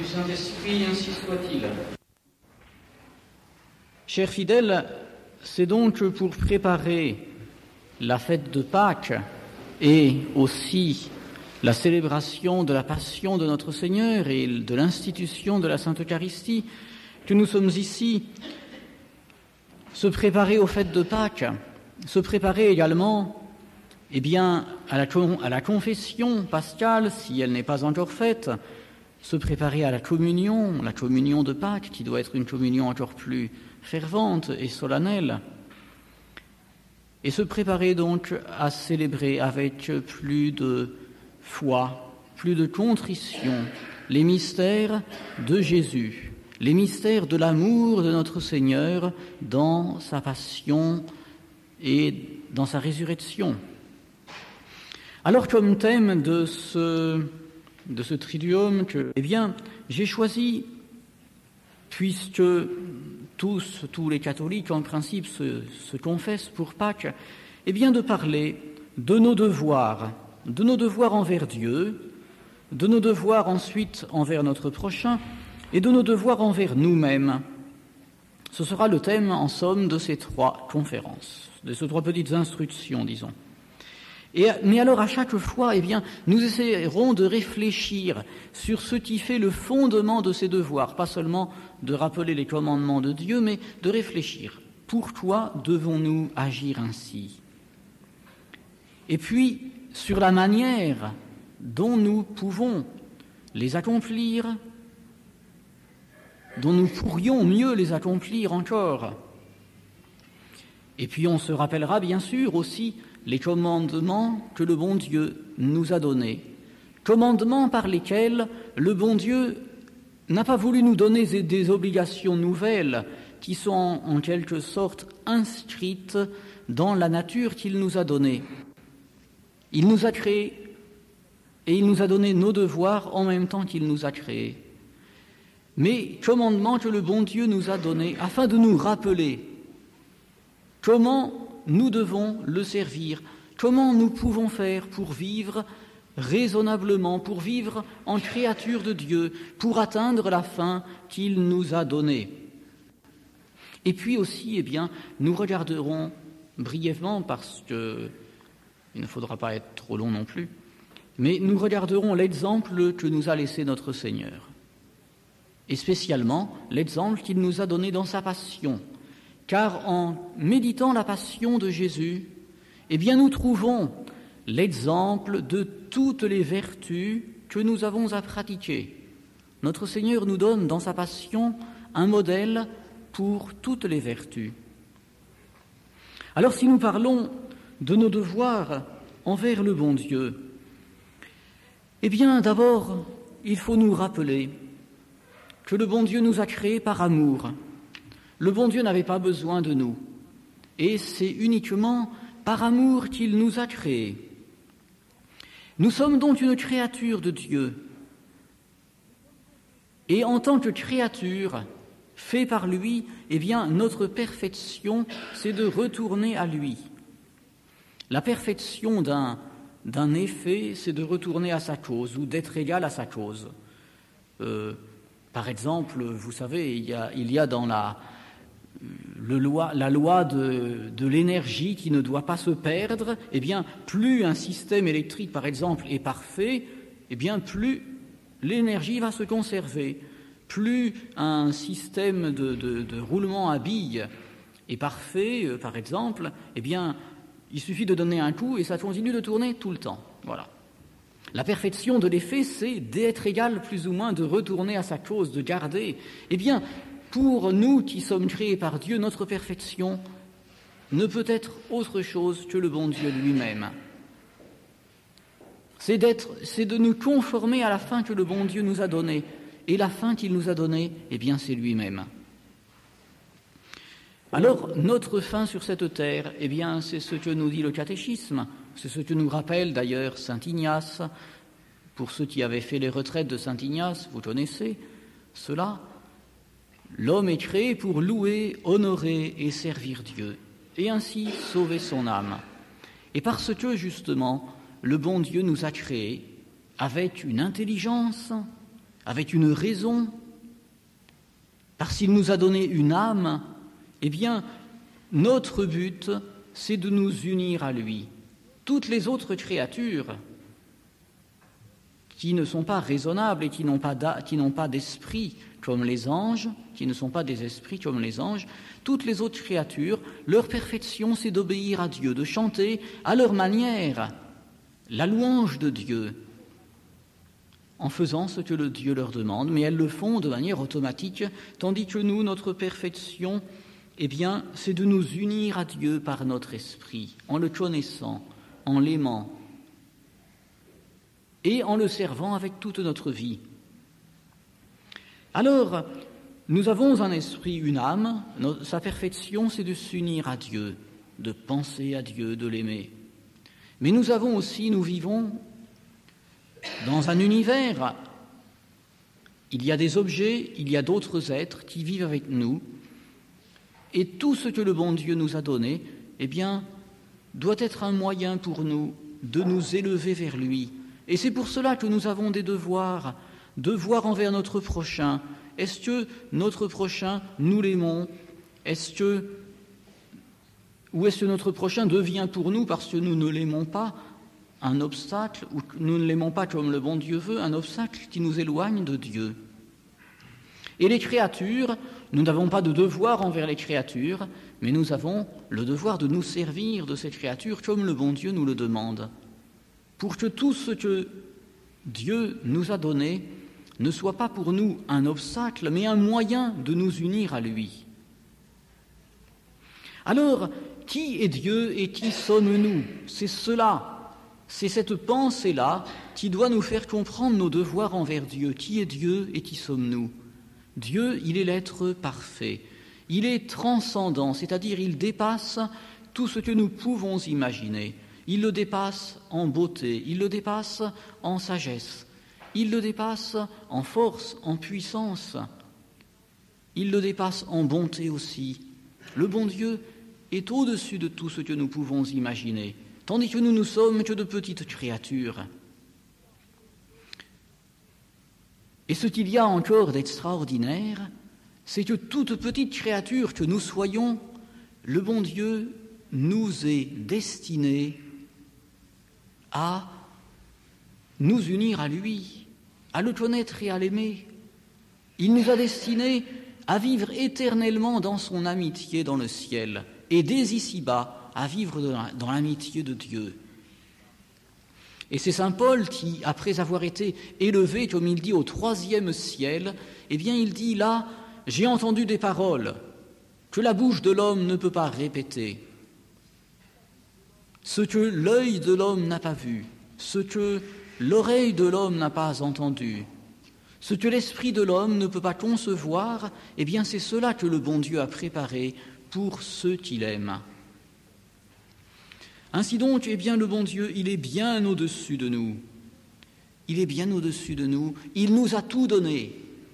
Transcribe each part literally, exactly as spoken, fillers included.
Saint-Esprit, ainsi soit-il. Chers fidèles, c'est donc pour préparer la fête de Pâques et aussi la célébration de la Passion de notre Seigneur et de l'institution de la Sainte Eucharistie que nous sommes ici, se préparer aux fêtes de Pâques, se préparer également eh bien, à la, à la confession pascale, si elle n'est pas encore faite, se préparer à la communion, la communion de Pâques, qui doit être une communion encore plus fervente et solennelle, et se préparer donc à célébrer avec plus de foi, plus de contrition, les mystères de Jésus, les mystères de l'amour de notre Seigneur dans sa passion et dans sa résurrection. Alors, comme thème de ce, de ce triduum, que, eh bien, j'ai choisi, puisque tous, tous les catholiques, en principe, se, se confessent pour Pâques, eh bien, de parler de nos devoirs, de nos devoirs envers Dieu, de nos devoirs ensuite envers notre prochain, et de nos devoirs envers nous-mêmes. Ce sera le thème, en somme, de ces trois conférences, de ces trois petites instructions, disons. Et, mais alors, à chaque fois, eh bien, nous essaierons de réfléchir sur ce qui fait le fondement de ces devoirs, pas seulement de rappeler les commandements de Dieu, mais de réfléchir. Pourquoi devons-nous agir ainsi? Et puis, sur la manière dont nous pouvons les accomplir, dont nous pourrions mieux les accomplir encore. Et puis, on se rappellera bien sûr aussi les commandements que le bon Dieu nous a donnés, commandements par lesquels le bon Dieu n'a pas voulu nous donner des obligations nouvelles qui sont en quelque sorte inscrites dans la nature qu'il nous a donnée. Il nous a créés et il nous a donné nos devoirs en même temps qu'il nous a créés. Mais commandements que le bon Dieu nous a donnés afin de nous rappeler comment nous devons le servir, comment nous pouvons faire pour vivre raisonnablement, pour vivre en créature de Dieu, pour atteindre la fin qu'il nous a donnée. Et puis aussi, eh bien, nous regarderons brièvement, parce que il ne faudra pas être trop long non plus, mais nous regarderons l'exemple que nous a laissé notre Seigneur, et spécialement l'exemple qu'il nous a donné dans sa passion. Car en méditant la passion de Jésus, eh bien nous trouvons l'exemple de toutes les vertus que nous avons à pratiquer. Notre Seigneur nous donne dans sa passion un modèle pour toutes les vertus. Alors si nous parlons de nos devoirs envers le bon Dieu, eh bien d'abord il faut nous rappeler que le bon Dieu nous a créés par amour. Le bon Dieu n'avait pas besoin de nous, et c'est uniquement par amour qu'il nous a créés. Nous sommes donc une créature de Dieu, et en tant que créature, fait par lui, eh bien, notre perfection, c'est de retourner à lui. La perfection d'un, d'un effet, c'est de retourner à sa cause, ou d'être égal à sa cause. Euh, par exemple, vous savez, il y a, il y a dans la... Le loi, la loi de, de l'énergie qui ne doit pas se perdre, eh bien, plus un système électrique, par exemple, est parfait, eh bien, plus l'énergie va se conserver. Plus un système de, de, de roulement à billes est parfait, euh, par exemple, eh bien, il suffit de donner un coup et ça continue de tourner tout le temps. Voilà. La perfection de l'effet, c'est d'être égal plus ou moins, de retourner à sa cause, de garder. Eh bien, pour nous qui sommes créés par Dieu, notre perfection ne peut être autre chose que le bon Dieu lui-même. C'est d'être, c'est de nous conformer à la fin que le bon Dieu nous a donnée. Et la fin qu'il nous a donnée, eh bien, c'est lui-même. Alors, notre fin sur cette terre, eh bien, c'est ce que nous dit le catéchisme. C'est ce que nous rappelle d'ailleurs saint Ignace. Pour ceux qui avaient fait les retraites de saint Ignace, vous connaissez cela. L'homme est créé pour louer, honorer et servir Dieu, et ainsi sauver son âme. Et parce que, justement, le bon Dieu nous a créés avec une intelligence, avec une raison, parce qu'il nous a donné une âme, eh bien, notre but, c'est de nous unir à lui. Toutes les autres créatures qui ne sont pas raisonnables et qui n'ont pas, qui n'ont pas d'esprit comme les anges, qui ne sont pas des esprits comme les anges, toutes les autres créatures, leur perfection, c'est d'obéir à Dieu, de chanter à leur manière la louange de Dieu, en faisant ce que le Dieu leur demande, mais elles le font de manière automatique, tandis que nous, notre perfection, eh bien, c'est de nous unir à Dieu par notre esprit, en le connaissant, en l'aimant et en le servant avec toute notre vie. Alors, nous avons un esprit, une âme, notre, sa perfection, c'est de s'unir à Dieu, de penser à Dieu, de l'aimer. Mais nous avons aussi, nous vivons dans un univers, il y a des objets, il y a d'autres êtres qui vivent avec nous, et tout ce que le bon Dieu nous a donné, eh bien, doit être un moyen pour nous de nous élever vers lui. Et c'est pour cela que nous avons des devoirs, devoirs envers notre prochain. Est-ce que notre prochain, nous l'aimons? Est-ce que, ou est-ce que notre prochain devient pour nous, parce que nous ne l'aimons pas, un obstacle, ou que nous ne l'aimons pas comme le bon Dieu veut, un obstacle qui nous éloigne de Dieu? Et les créatures, nous n'avons pas de devoir envers les créatures, mais nous avons le devoir de nous servir de ces créatures comme le bon Dieu nous le demande, pour que tout ce que Dieu nous a donné ne soit pas pour nous un obstacle, mais un moyen de nous unir à lui. Alors, qui est Dieu et qui sommes-nous? C'est cela, c'est cette pensée-là qui doit nous faire comprendre nos devoirs envers Dieu. Qui est Dieu et qui sommes-nous? Dieu, il est l'être parfait. Il est transcendant, c'est-à-dire il dépasse tout ce que nous pouvons imaginer. Il le dépasse en beauté, il le dépasse en sagesse, il le dépasse en force, en puissance, il le dépasse en bonté aussi. Le bon Dieu est au-dessus de tout ce que nous pouvons imaginer, tandis que nous ne sommes que de petites créatures. Et ce qu'il y a encore d'extraordinaire, c'est que toute petite créature que nous soyons, le bon Dieu nous est destiné à nous unir à lui, à le connaître et à l'aimer. Il nous a destinés à vivre éternellement dans son amitié dans le ciel, et dès ici-bas, à vivre dans l'amitié de Dieu. Et c'est saint Paul qui, après avoir été élevé, comme il dit, au troisième ciel, eh bien il dit là, j'ai entendu des paroles que la bouche de l'homme ne peut pas répéter, ce que l'œil de l'homme n'a pas vu, ce que l'oreille de l'homme n'a pas entendu, ce que l'esprit de l'homme ne peut pas concevoir, eh bien c'est cela que le bon Dieu a préparé pour ceux qu'il aime. Ainsi donc, eh bien, le bon Dieu, il est bien au-dessus de nous. Il est bien au-dessus de nous. Il nous a tout donné.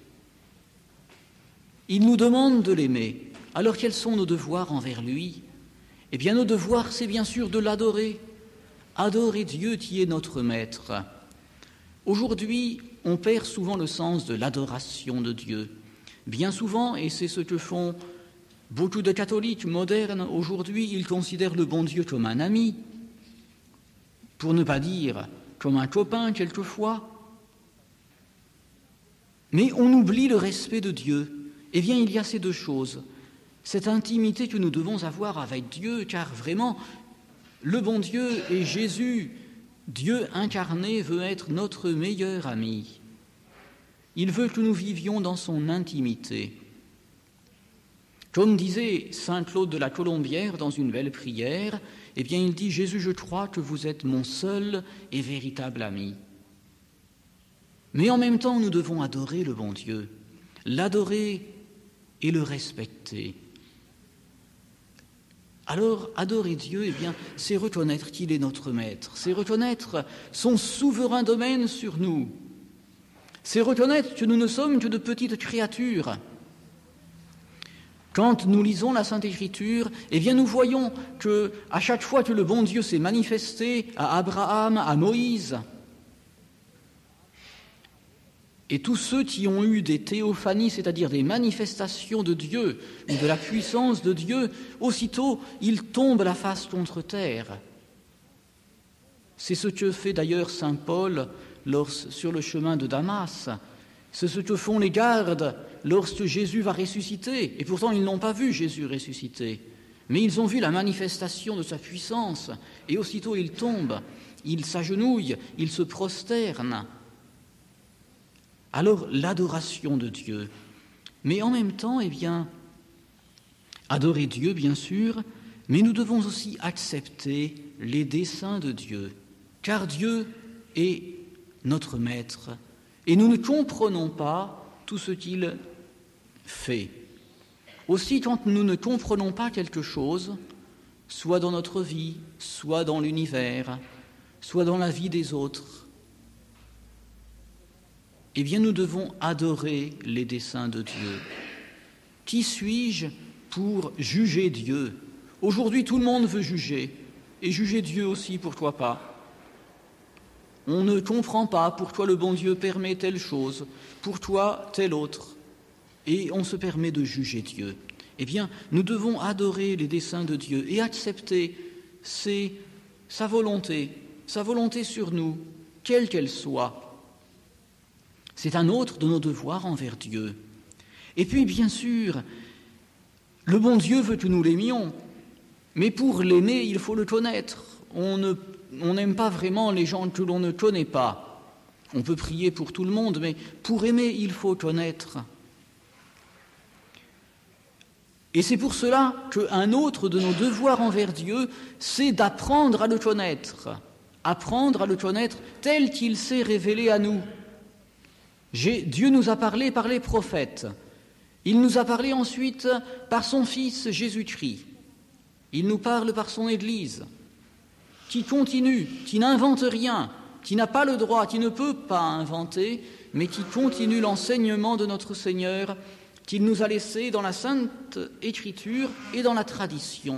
Il nous demande de l'aimer. Alors, quels sont nos devoirs envers lui? Eh bien, nos devoirs, c'est bien sûr de l'adorer. Adorer Dieu qui est notre maître. Aujourd'hui, on perd souvent le sens de l'adoration de Dieu. Bien souvent, et c'est ce que font beaucoup de catholiques modernes aujourd'hui, ils considèrent le bon Dieu comme un ami, pour ne pas dire comme un copain quelquefois. Mais on oublie le respect de Dieu. Eh bien, il y a ces deux choses. Cette intimité que nous devons avoir avec Dieu, car vraiment, le bon Dieu et Jésus, Dieu incarné, veut être notre meilleur ami. Il veut que nous vivions dans son intimité. Comme disait saint Claude de la Colombière dans une belle prière, eh bien il dit « Jésus, je crois que vous êtes mon seul et véritable ami ». Mais en même temps, nous devons adorer le bon Dieu, l'adorer et le respecter. Alors, adorer Dieu, eh bien, c'est reconnaître qu'il est notre maître, c'est reconnaître son souverain domaine sur nous, c'est reconnaître que nous ne sommes que de petites créatures. Quand nous lisons la Sainte Écriture, eh bien nous voyons que à chaque fois que le bon Dieu s'est manifesté à Abraham, à Moïse, Et tous ceux qui ont eu des théophanies, c'est-à-dire des manifestations de Dieu ou de la puissance de Dieu, aussitôt ils tombent la face contre terre. C'est ce que fait d'ailleurs saint Paul lors, sur le chemin de Damas. C'est ce que font les gardes lorsque Jésus va ressusciter. Et pourtant, ils n'ont pas vu Jésus ressusciter. Mais ils ont vu la manifestation de sa puissance. Et aussitôt, ils tombent, ils s'agenouillent, ils se prosternent. Alors, l'adoration de Dieu. Mais en même temps, eh bien, adorer Dieu, bien sûr, mais nous devons aussi accepter les desseins de Dieu. Car Dieu est notre Maître. Et nous ne comprenons pas tout ce qu'il fait. Aussi, quand nous ne comprenons pas quelque chose, soit dans notre vie, soit dans l'univers, soit dans la vie des autres, eh bien nous devons adorer les desseins de Dieu. Qui suis-je pour juger Dieu? Aujourd'hui, tout le monde veut juger, et juger Dieu aussi, pourquoi pas? On ne comprend pas pourquoi le bon Dieu permet telle chose, pourquoi telle autre, et on se permet de juger Dieu. Eh bien, nous devons adorer les desseins de Dieu et accepter ses, sa volonté, sa volonté sur nous, quelle qu'elle soit. C'est un autre de nos devoirs envers Dieu. Et puis, bien sûr, le bon Dieu veut que nous l'aimions, mais pour l'aimer, il faut le connaître. On ne On n'aime pas vraiment les gens que l'on ne connaît pas. On peut prier pour tout le monde, mais pour aimer, il faut connaître. Et c'est pour cela qu'un autre de nos devoirs envers Dieu, c'est d'apprendre à le connaître, apprendre à le connaître tel qu'il s'est révélé à nous. J'ai, Dieu nous a parlé par les prophètes. Il nous a parlé ensuite par son Fils Jésus-Christ. Il nous parle par son Église, qui continue, qui n'invente rien, qui n'a pas le droit, qui ne peut pas inventer, mais qui continue l'enseignement de notre Seigneur qu'il nous a laissé dans la Sainte Écriture et dans la tradition.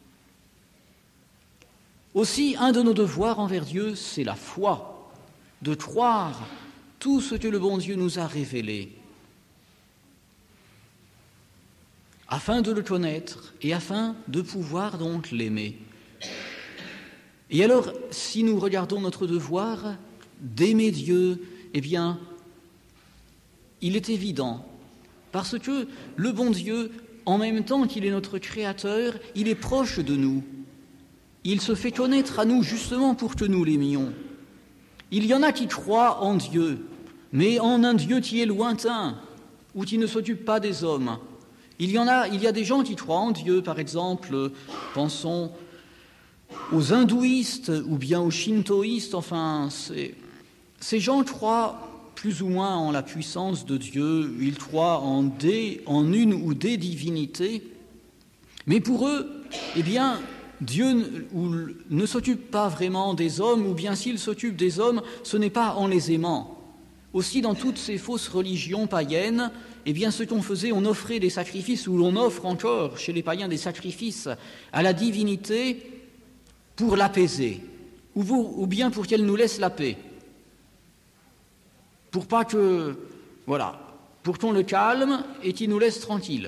Aussi, un de nos devoirs envers Dieu, c'est la foi, de croire tout ce que le bon Dieu nous a révélé, afin de le connaître et afin de pouvoir donc l'aimer. Et alors, si nous regardons notre devoir d'aimer Dieu, eh bien, il est évident, parce que le bon Dieu, en même temps qu'il est notre Créateur, il est proche de nous. Il se fait connaître à nous justement pour que nous l'aimions. Il y en a qui croient en Dieu, mais en un Dieu qui est lointain, ou qui ne s'occupe pas des hommes. Il y en a, il y a des gens qui croient en Dieu, par exemple, pensons aux hindouistes ou bien aux shintoïstes, enfin, c'est, ces gens croient plus ou moins en la puissance de Dieu, ils croient en, des, en une ou des divinités, mais pour eux, eh bien, Dieu ne, ne s'occupe pas vraiment des hommes, ou bien s'il s'occupe des hommes, ce n'est pas en les aimant. Aussi, dans toutes ces fausses religions païennes, eh bien, ce qu'on faisait, on offrait des sacrifices, ou l'on offre encore chez les païens des sacrifices à la divinité, pour l'apaiser, ou, pour, ou bien pour qu'elle nous laisse la paix. Pour pas que, voilà, pour qu'on le calme et qu'il nous laisse tranquille.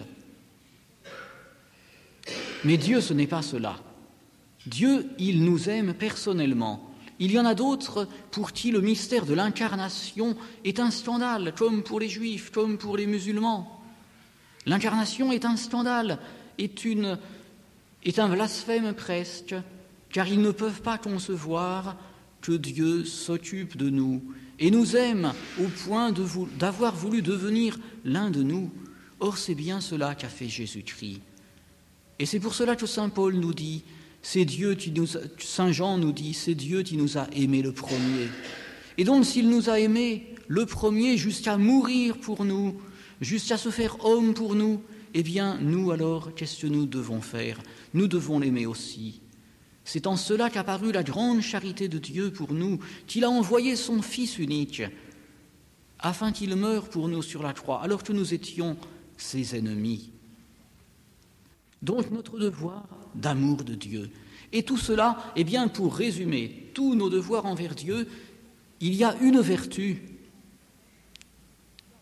Mais Dieu, ce n'est pas cela. Dieu, il nous aime personnellement. Il y en a d'autres pour qui le mystère de l'incarnation est un scandale, comme pour les Juifs, comme pour les musulmans. L'incarnation est un scandale, est, une, est un blasphème presque, car ils ne peuvent pas concevoir que Dieu s'occupe de nous et nous aime au point de vou- d'avoir voulu devenir l'un de nous. Or, c'est bien cela qu'a fait Jésus-Christ. Et c'est pour cela que saint Paul nous dit, c'est Dieu qui nous a, saint Jean nous dit, c'est Dieu qui nous a aimés le premier. Et donc, s'il nous a aimés le premier jusqu'à mourir pour nous, jusqu'à se faire homme pour nous, eh bien, nous alors, qu'est-ce que nous devons faire? Nous devons l'aimer aussi. C'est en cela qu'apparut la grande charité de Dieu pour nous, qu'il a envoyé son Fils unique, afin qu'il meure pour nous sur la croix, alors que nous étions ses ennemis. Donc notre devoir d'amour de Dieu. Et tout cela, eh bien, pour résumer tous nos devoirs envers Dieu, il y a une vertu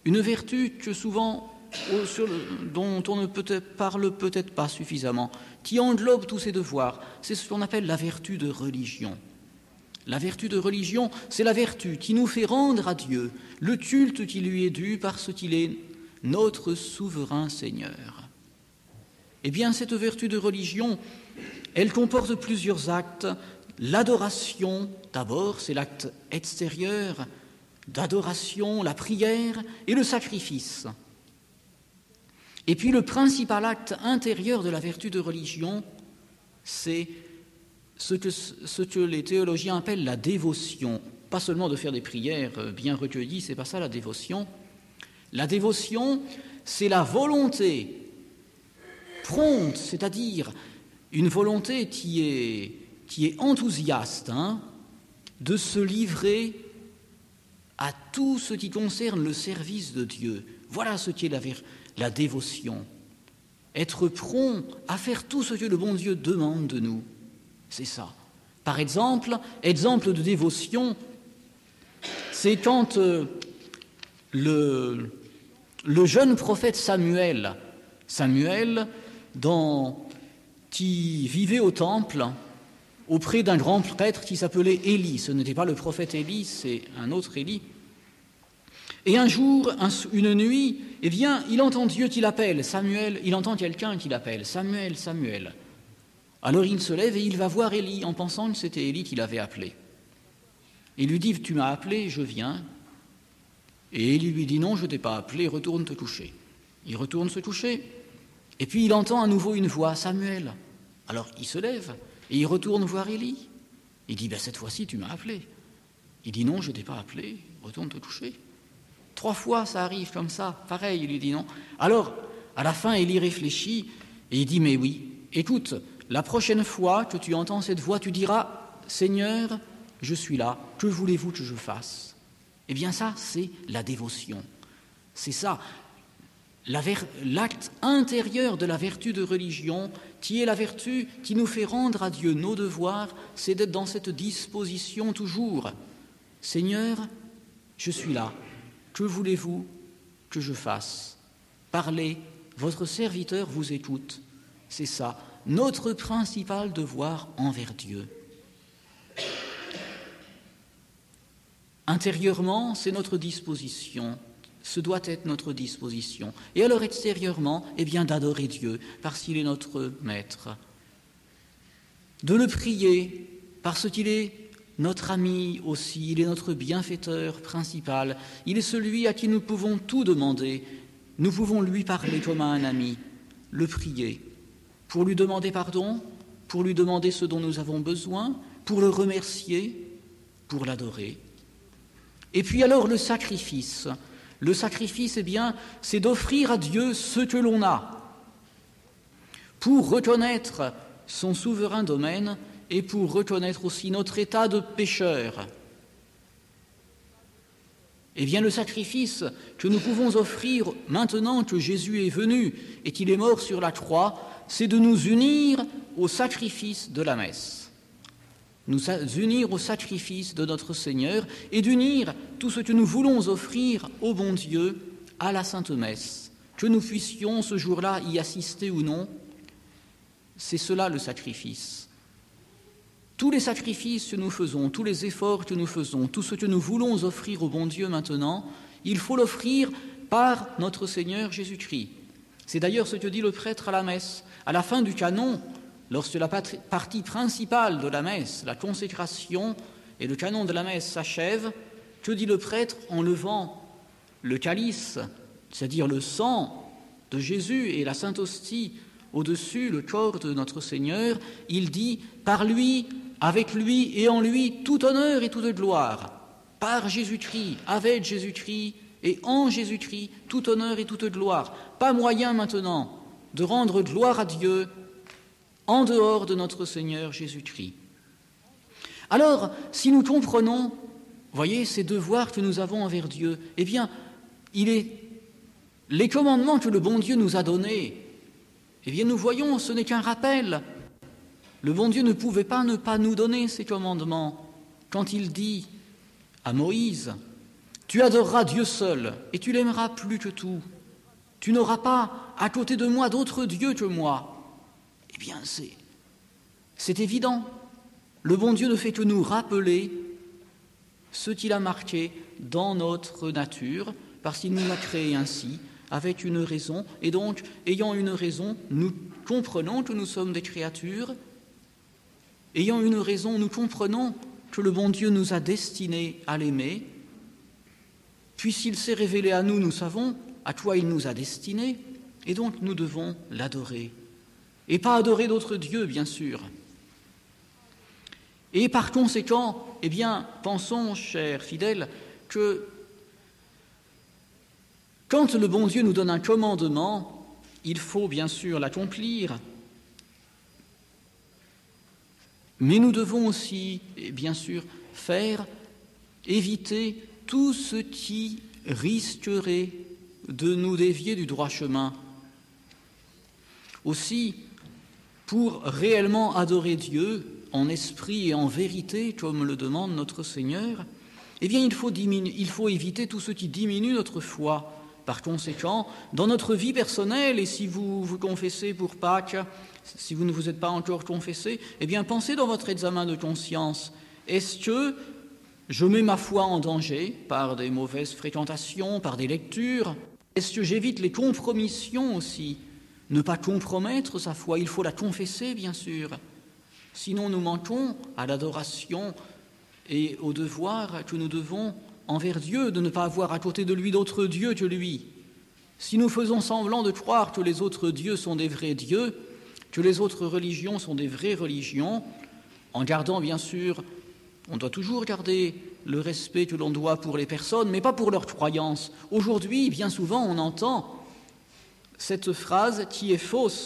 une vertu que souvent, sur le, dont on ne peut parle peut-être pas suffisamment, qui englobe tous ces devoirs. C'est ce qu'on appelle la vertu de religion. La vertu de religion, c'est la vertu qui nous fait rendre à Dieu le culte qui lui est dû parce qu'il est notre souverain Seigneur. Eh bien, cette vertu de religion, elle comporte plusieurs actes. L'adoration, d'abord, c'est l'acte extérieur d'adoration, la prière et le sacrifice. Et puis le principal acte intérieur de la vertu de religion, c'est ce que, ce que les théologiens appellent la dévotion. Pas seulement de faire des prières bien recueillies, c'est pas ça la dévotion. La dévotion, c'est la volonté prompte, c'est-à-dire une volonté qui est, qui est enthousiaste, hein, de se livrer à tout ce qui concerne le service de Dieu. Voilà ce qu'est la, la dévotion. Être prompt à faire tout ce que le bon Dieu demande de nous. C'est ça. Par exemple, exemple de dévotion, c'est quand euh, le, le jeune prophète Samuel, Samuel dans, qui vivait au temple auprès d'un grand prêtre qui s'appelait Élie. Ce n'était pas le prophète Élie, c'est un autre Élie. Et un jour, un, une nuit, eh bien, il entend Dieu qui l'appelle, Samuel, il entend quelqu'un qui l'appelle, Samuel, Samuel. Alors il se lève et il va voir Élie en pensant que c'était Élie qui l'avait appelé. Il lui dit, tu m'as appelé, je viens. Et Élie lui dit, non, je ne t'ai pas appelé, retourne te coucher. Il retourne se coucher. Et puis il entend à nouveau une voix, Samuel. Alors il se lève et il retourne voir Élie. Il dit, ben, cette fois-ci, tu m'as appelé. Il dit, non, je ne t'ai pas appelé, retourne te coucher. Trois fois, ça arrive comme ça, pareil, il lui dit non. Alors, à la fin, Élie réfléchit et il dit, mais oui, écoute, la prochaine fois que tu entends cette voix, tu diras, Seigneur, je suis là, que voulez-vous que je fasse ? Eh bien ça, c'est la dévotion. C'est ça, la ver- l'acte intérieur de la vertu de religion, qui est la vertu qui nous fait rendre à Dieu nos devoirs, c'est d'être dans cette disposition toujours. Seigneur, je suis là. Que voulez-vous que je fasse ? Parlez, votre serviteur vous écoute. C'est ça, notre principal devoir envers Dieu. Intérieurement, c'est notre disposition, ce doit être notre disposition. Et alors extérieurement, eh bien d'adorer Dieu, parce qu'il est notre maître. De le prier, parce qu'il est notre ami aussi, il est notre bienfaiteur principal, il est celui à qui nous pouvons tout demander, nous pouvons lui parler comme à un ami, le prier, pour lui demander pardon, pour lui demander ce dont nous avons besoin, pour le remercier, pour l'adorer. Et puis alors le sacrifice, le sacrifice, eh bien, c'est d'offrir à Dieu ce que l'on a, pour reconnaître son souverain domaine, et pour reconnaître aussi notre état de pécheur. Eh bien, le sacrifice que nous pouvons offrir maintenant que Jésus est venu et qu'il est mort sur la croix, c'est de nous unir au sacrifice de la messe. Nous unir au sacrifice de notre Seigneur et d'unir tout ce que nous voulons offrir au bon Dieu à la Sainte Messe. Que nous puissions ce jour-là y assister ou non, c'est cela le sacrifice. Tous les sacrifices que nous faisons, tous les efforts que nous faisons, tout ce que nous voulons offrir au bon Dieu maintenant, il faut l'offrir par notre Seigneur Jésus-Christ. C'est d'ailleurs ce que dit le prêtre à la messe. À la fin du canon, lorsque la partie principale de la messe, la consécration et le canon de la messe s'achèvent, que dit le prêtre en levant le calice, c'est-à-dire le sang de Jésus et la Sainte Hostie au-dessus, le corps de notre Seigneur, il dit « Par lui, avec lui et en lui, tout honneur et toute gloire. Par Jésus-Christ, avec Jésus-Christ et en Jésus-Christ, tout honneur et toute gloire. Pas moyen maintenant de rendre gloire à Dieu en dehors de notre Seigneur Jésus-Christ. » Alors, si nous comprenons, voyez, ces devoirs que nous avons envers Dieu, eh bien, il est les commandements que le bon Dieu nous a donnés. Eh bien, nous voyons, ce n'est qu'un rappel. Le bon Dieu ne pouvait pas ne pas nous donner ces commandements. Quand il dit à Moïse, « Tu adoreras Dieu seul et tu l'aimeras plus que tout. Tu n'auras pas à côté de moi d'autres dieux que moi. Eh bien, c'est, c'est évident. Le bon Dieu ne fait que nous rappeler ce qu'il a marqué dans notre nature, parce qu'il nous a créés ainsi, avec une raison. Et donc, ayant une raison, nous comprenons que nous sommes des créatures. Ayant une raison, nous comprenons que le bon Dieu nous a destinés à l'aimer. Puis s'il s'est révélé à nous, nous savons à quoi il nous a destinés, et donc nous devons l'adorer. Et pas adorer d'autres dieux, bien sûr. Et par conséquent, eh bien, pensons, chers fidèles, que quand le bon Dieu nous donne un commandement, il faut bien sûr l'accomplir, mais nous devons aussi, bien sûr, faire, éviter tout ce qui risquerait de nous dévier du droit chemin. Aussi, pour réellement adorer Dieu en esprit et en vérité, comme le demande notre Seigneur, eh bien, il faut, diminu- il faut éviter tout ce qui diminue notre foi. Par conséquent, dans notre vie personnelle, et si vous vous confessez pour Pâques, si vous ne vous êtes pas encore confessé, eh bien, pensez dans votre examen de conscience. Est-ce que je mets ma foi en danger par des mauvaises fréquentations, par des lectures? Est-ce que j'évite les compromissions aussi? Ne pas compromettre sa foi, il faut la confesser, bien sûr. Sinon, nous manquons à l'adoration et au devoir que nous devons envers Dieu, de ne pas avoir à côté de lui d'autres dieux que lui. Si nous faisons semblant de croire que les autres dieux sont des vrais dieux, que les autres religions sont des vraies religions, en gardant, bien sûr, on doit toujours garder le respect que l'on doit pour les personnes, mais pas pour leurs croyances. Aujourd'hui, bien souvent, on entend cette phrase qui est fausse.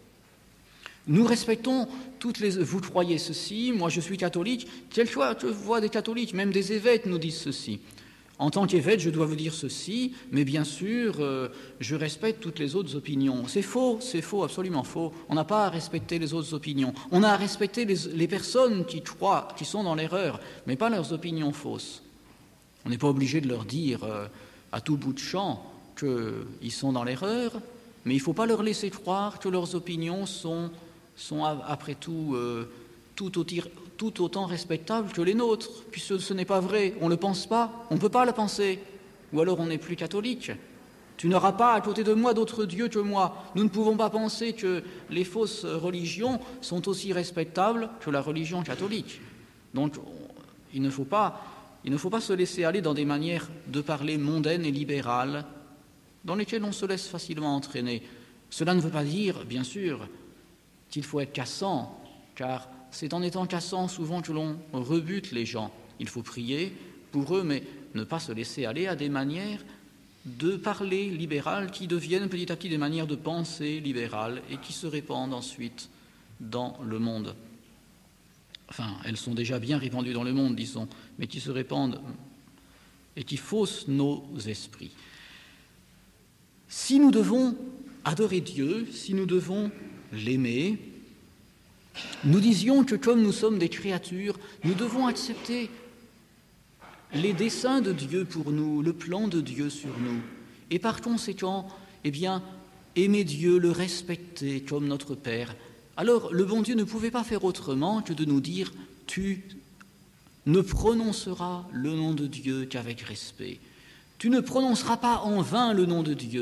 Nous respectons toutes les... Vous croyez ceci, moi je suis catholique. Quelquefois, je vois des catholiques, même des évêques nous disent ceci. En tant qu'évêque, je dois vous dire ceci, mais bien sûr, euh, je respecte toutes les autres opinions. C'est faux, c'est faux, absolument faux. On n'a pas à respecter les autres opinions. On a à respecter les, les personnes qui croient, qui sont dans l'erreur, mais pas leurs opinions fausses. On n'est pas obligé de leur dire euh, à tout bout de champ qu'ils sont dans l'erreur, mais il ne faut pas leur laisser croire que leurs opinions sont, sont après tout, euh, tout, aussi, tout autant respectables que les nôtres, puisque ce n'est pas vrai, on ne le pense pas, on ne peut pas le penser, ou alors on n'est plus catholique. Tu n'auras pas à côté de moi d'autres dieux que moi. Nous ne pouvons pas penser que les fausses religions sont aussi respectables que la religion catholique. Donc il ne faut pas, il ne faut pas se laisser aller dans des manières de parler mondaines et libérales, dans lesquelles on se laisse facilement entraîner. Cela ne veut pas dire, bien sûr, qu'il faut être cassant, car c'est en étant cassant souvent que l'on rebute les gens. Il faut prier pour eux, mais ne pas se laisser aller à des manières de parler libérales qui deviennent petit à petit des manières de penser libérales et qui se répandent ensuite dans le monde. Enfin, elles sont déjà bien répandues dans le monde, disons, mais qui se répandent et qui faussent nos esprits. Si nous devons adorer Dieu, si nous devons l'aimer, nous disions que comme nous sommes des créatures, nous devons accepter les desseins de Dieu pour nous, le plan de Dieu sur nous. Et par conséquent, eh bien, aimer Dieu, le respecter comme notre Père. Alors, le bon Dieu ne pouvait pas faire autrement que de nous dire « Tu ne prononceras le nom de Dieu qu'avec respect. Tu ne prononceras pas en vain le nom de Dieu. »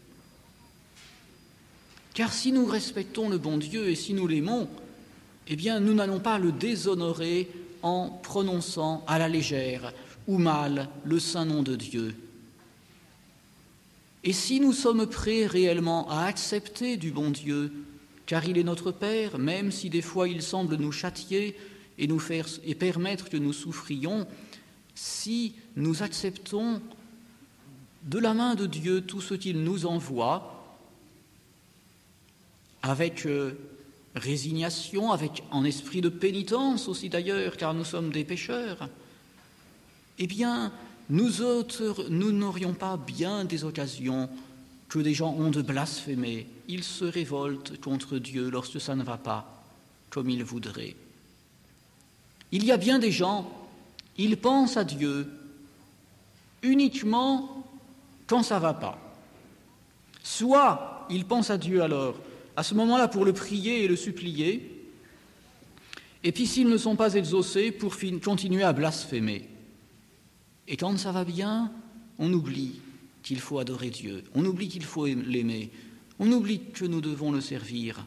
Car si nous respectons le bon Dieu et si nous l'aimons, eh bien, nous n'allons pas le déshonorer en prononçant à la légère ou mal le saint nom de Dieu. Et si nous sommes prêts réellement à accepter du bon Dieu, car il est notre Père, même si des fois il semble nous châtier et nous faire et permettre que nous souffrions, si nous acceptons de la main de Dieu tout ce qu'il nous envoie, avec euh, résignation, avec en esprit de pénitence aussi d'ailleurs, car nous sommes des pécheurs, eh bien, nous autres, nous n'aurions pas bien des occasions que des gens ont de blasphémer. Ils se révoltent contre Dieu lorsque ça ne va pas comme ils voudraient. Il y a bien des gens, ils pensent à Dieu uniquement quand ça ne va pas. Soit ils pensent à Dieu alors, à ce moment-là pour le prier et le supplier, et puis s'ils ne sont pas exaucés, pour fin- continuer à blasphémer. Et quand ça va bien, on oublie qu'il faut adorer Dieu, on oublie qu'il faut l'aimer, on oublie que nous devons le servir.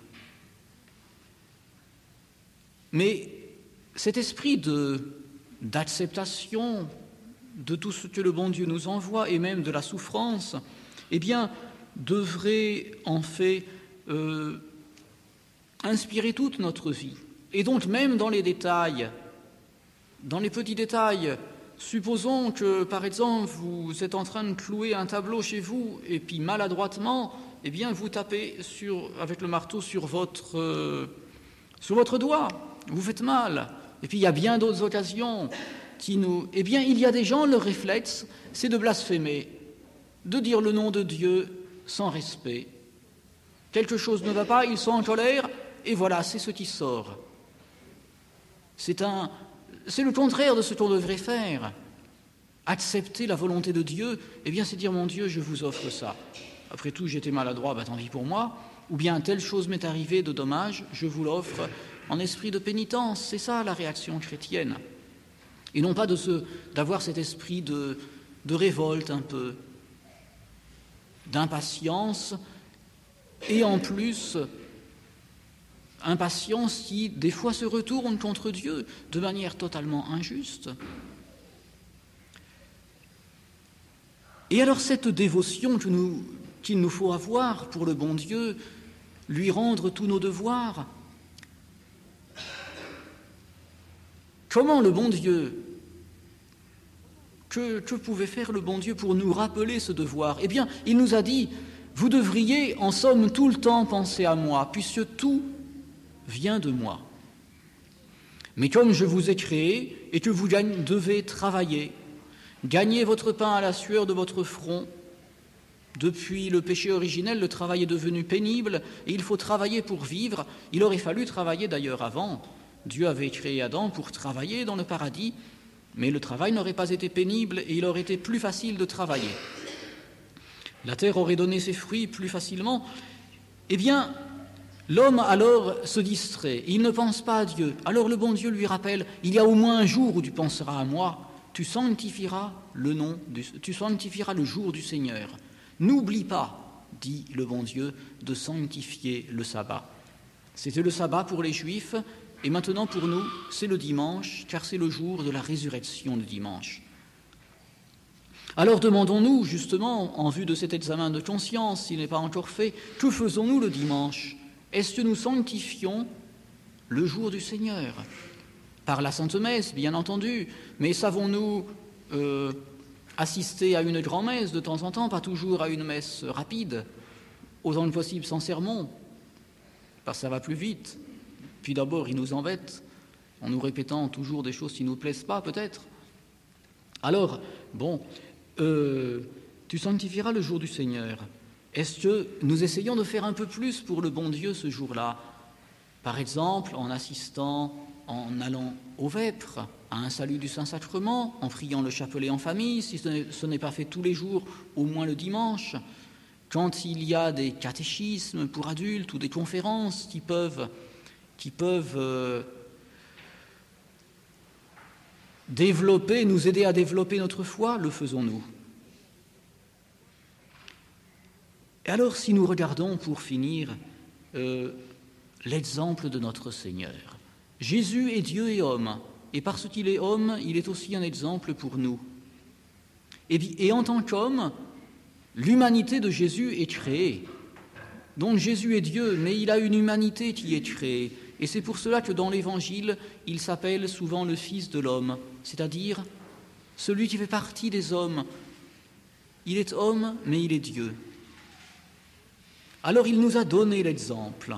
Mais cet esprit de, d'acceptation de tout ce que le bon Dieu nous envoie, et même de la souffrance, eh bien, devrait en fait euh, inspirer toute notre vie. Et donc même dans les détails, dans les petits détails, supposons que par exemple vous êtes en train de clouer un tableau chez vous et puis maladroitement, eh bien vous tapez sur, avec le marteau sur votre, euh, sur votre doigt, vous faites mal. Et puis il y a bien d'autres occasions qui nous... Eh bien il y a des gens, leur réflexe, c'est de blasphémer, de dire le nom de Dieu sans respect. Quelque chose ne va pas, ils sont en colère, et voilà, c'est ce qui sort. C'est, un, c'est le contraire de ce qu'on devrait faire. Accepter la volonté de Dieu, eh bien c'est dire, mon Dieu, je vous offre ça. Après tout, j'étais maladroit, bah, tant pis pour moi. Ou bien, telle chose m'est arrivée de dommage, je vous l'offre en esprit de pénitence. C'est ça la réaction chrétienne. Et non pas de ce, d'avoir cet esprit de, de révolte un peu, d'impatience, et en plus... impatience qui, des fois, se retourne contre Dieu de manière totalement injuste. Et alors, cette dévotion que nous, qu'il nous faut avoir pour le bon Dieu, lui rendre tous nos devoirs, comment le bon Dieu, que, que pouvait faire le bon Dieu pour nous rappeler ce devoir ? Eh bien, il nous a dit, vous devriez, en somme, tout le temps penser à moi, puisque tout vient de moi. Mais comme je vous ai créé et que vous devez travailler, gagner votre pain à la sueur de votre front, depuis le péché originel, le travail est devenu pénible et il faut travailler pour vivre. Il aurait fallu travailler d'ailleurs avant. Dieu avait créé Adam pour travailler dans le paradis, mais le travail n'aurait pas été pénible et il aurait été plus facile de travailler. La terre aurait donné ses fruits plus facilement. Eh bien, l'homme alors se distrait, il ne pense pas à Dieu. Alors le bon Dieu lui rappelle, il y a au moins un jour où tu penseras à moi, tu sanctifieras le nom, du, tu sanctifieras le jour du Seigneur. N'oublie pas, dit le bon Dieu, de sanctifier le sabbat. C'était le sabbat pour les Juifs, et maintenant pour nous, c'est le dimanche, car c'est le jour de la résurrection du dimanche. Alors demandons-nous, justement, en vue de cet examen de conscience, s'il n'est pas encore fait, que faisons-nous le dimanche ? Est-ce que nous sanctifions le jour du Seigneur ? Par la Sainte Messe, bien entendu, mais savons-nous euh, assister à une grand-messe de temps en temps, pas toujours à une messe rapide, autant que possible sans sermon, parce que ça va plus vite. Puis d'abord, ils nous embêtent, en nous répétant toujours des choses qui ne nous plaisent pas, peut-être. Alors, bon, euh, tu sanctifieras le jour du Seigneur. Est-ce que nous essayons de faire un peu plus pour le bon Dieu ce jour-là ? Par exemple, en assistant, en allant au vêpres, à un salut du Saint-Sacrement, en priant le chapelet en famille, si ce n'est pas fait tous les jours, au moins le dimanche. Quand il y a des catéchismes pour adultes ou des conférences qui peuvent, qui peuvent euh, développer, nous aider à développer notre foi, le faisons-nous. Et alors, si nous regardons, pour finir, euh, l'exemple de notre Seigneur. Jésus est Dieu et homme, et parce qu'il est homme, il est aussi un exemple pour nous. Et, et en tant qu'homme, l'humanité de Jésus est créée. Donc Jésus est Dieu, mais il a une humanité qui est créée. Et c'est pour cela que dans l'Évangile, il s'appelle souvent le Fils de l'homme, c'est-à-dire celui qui fait partie des hommes. Il est homme, mais il est Dieu. Alors il nous a donné l'exemple.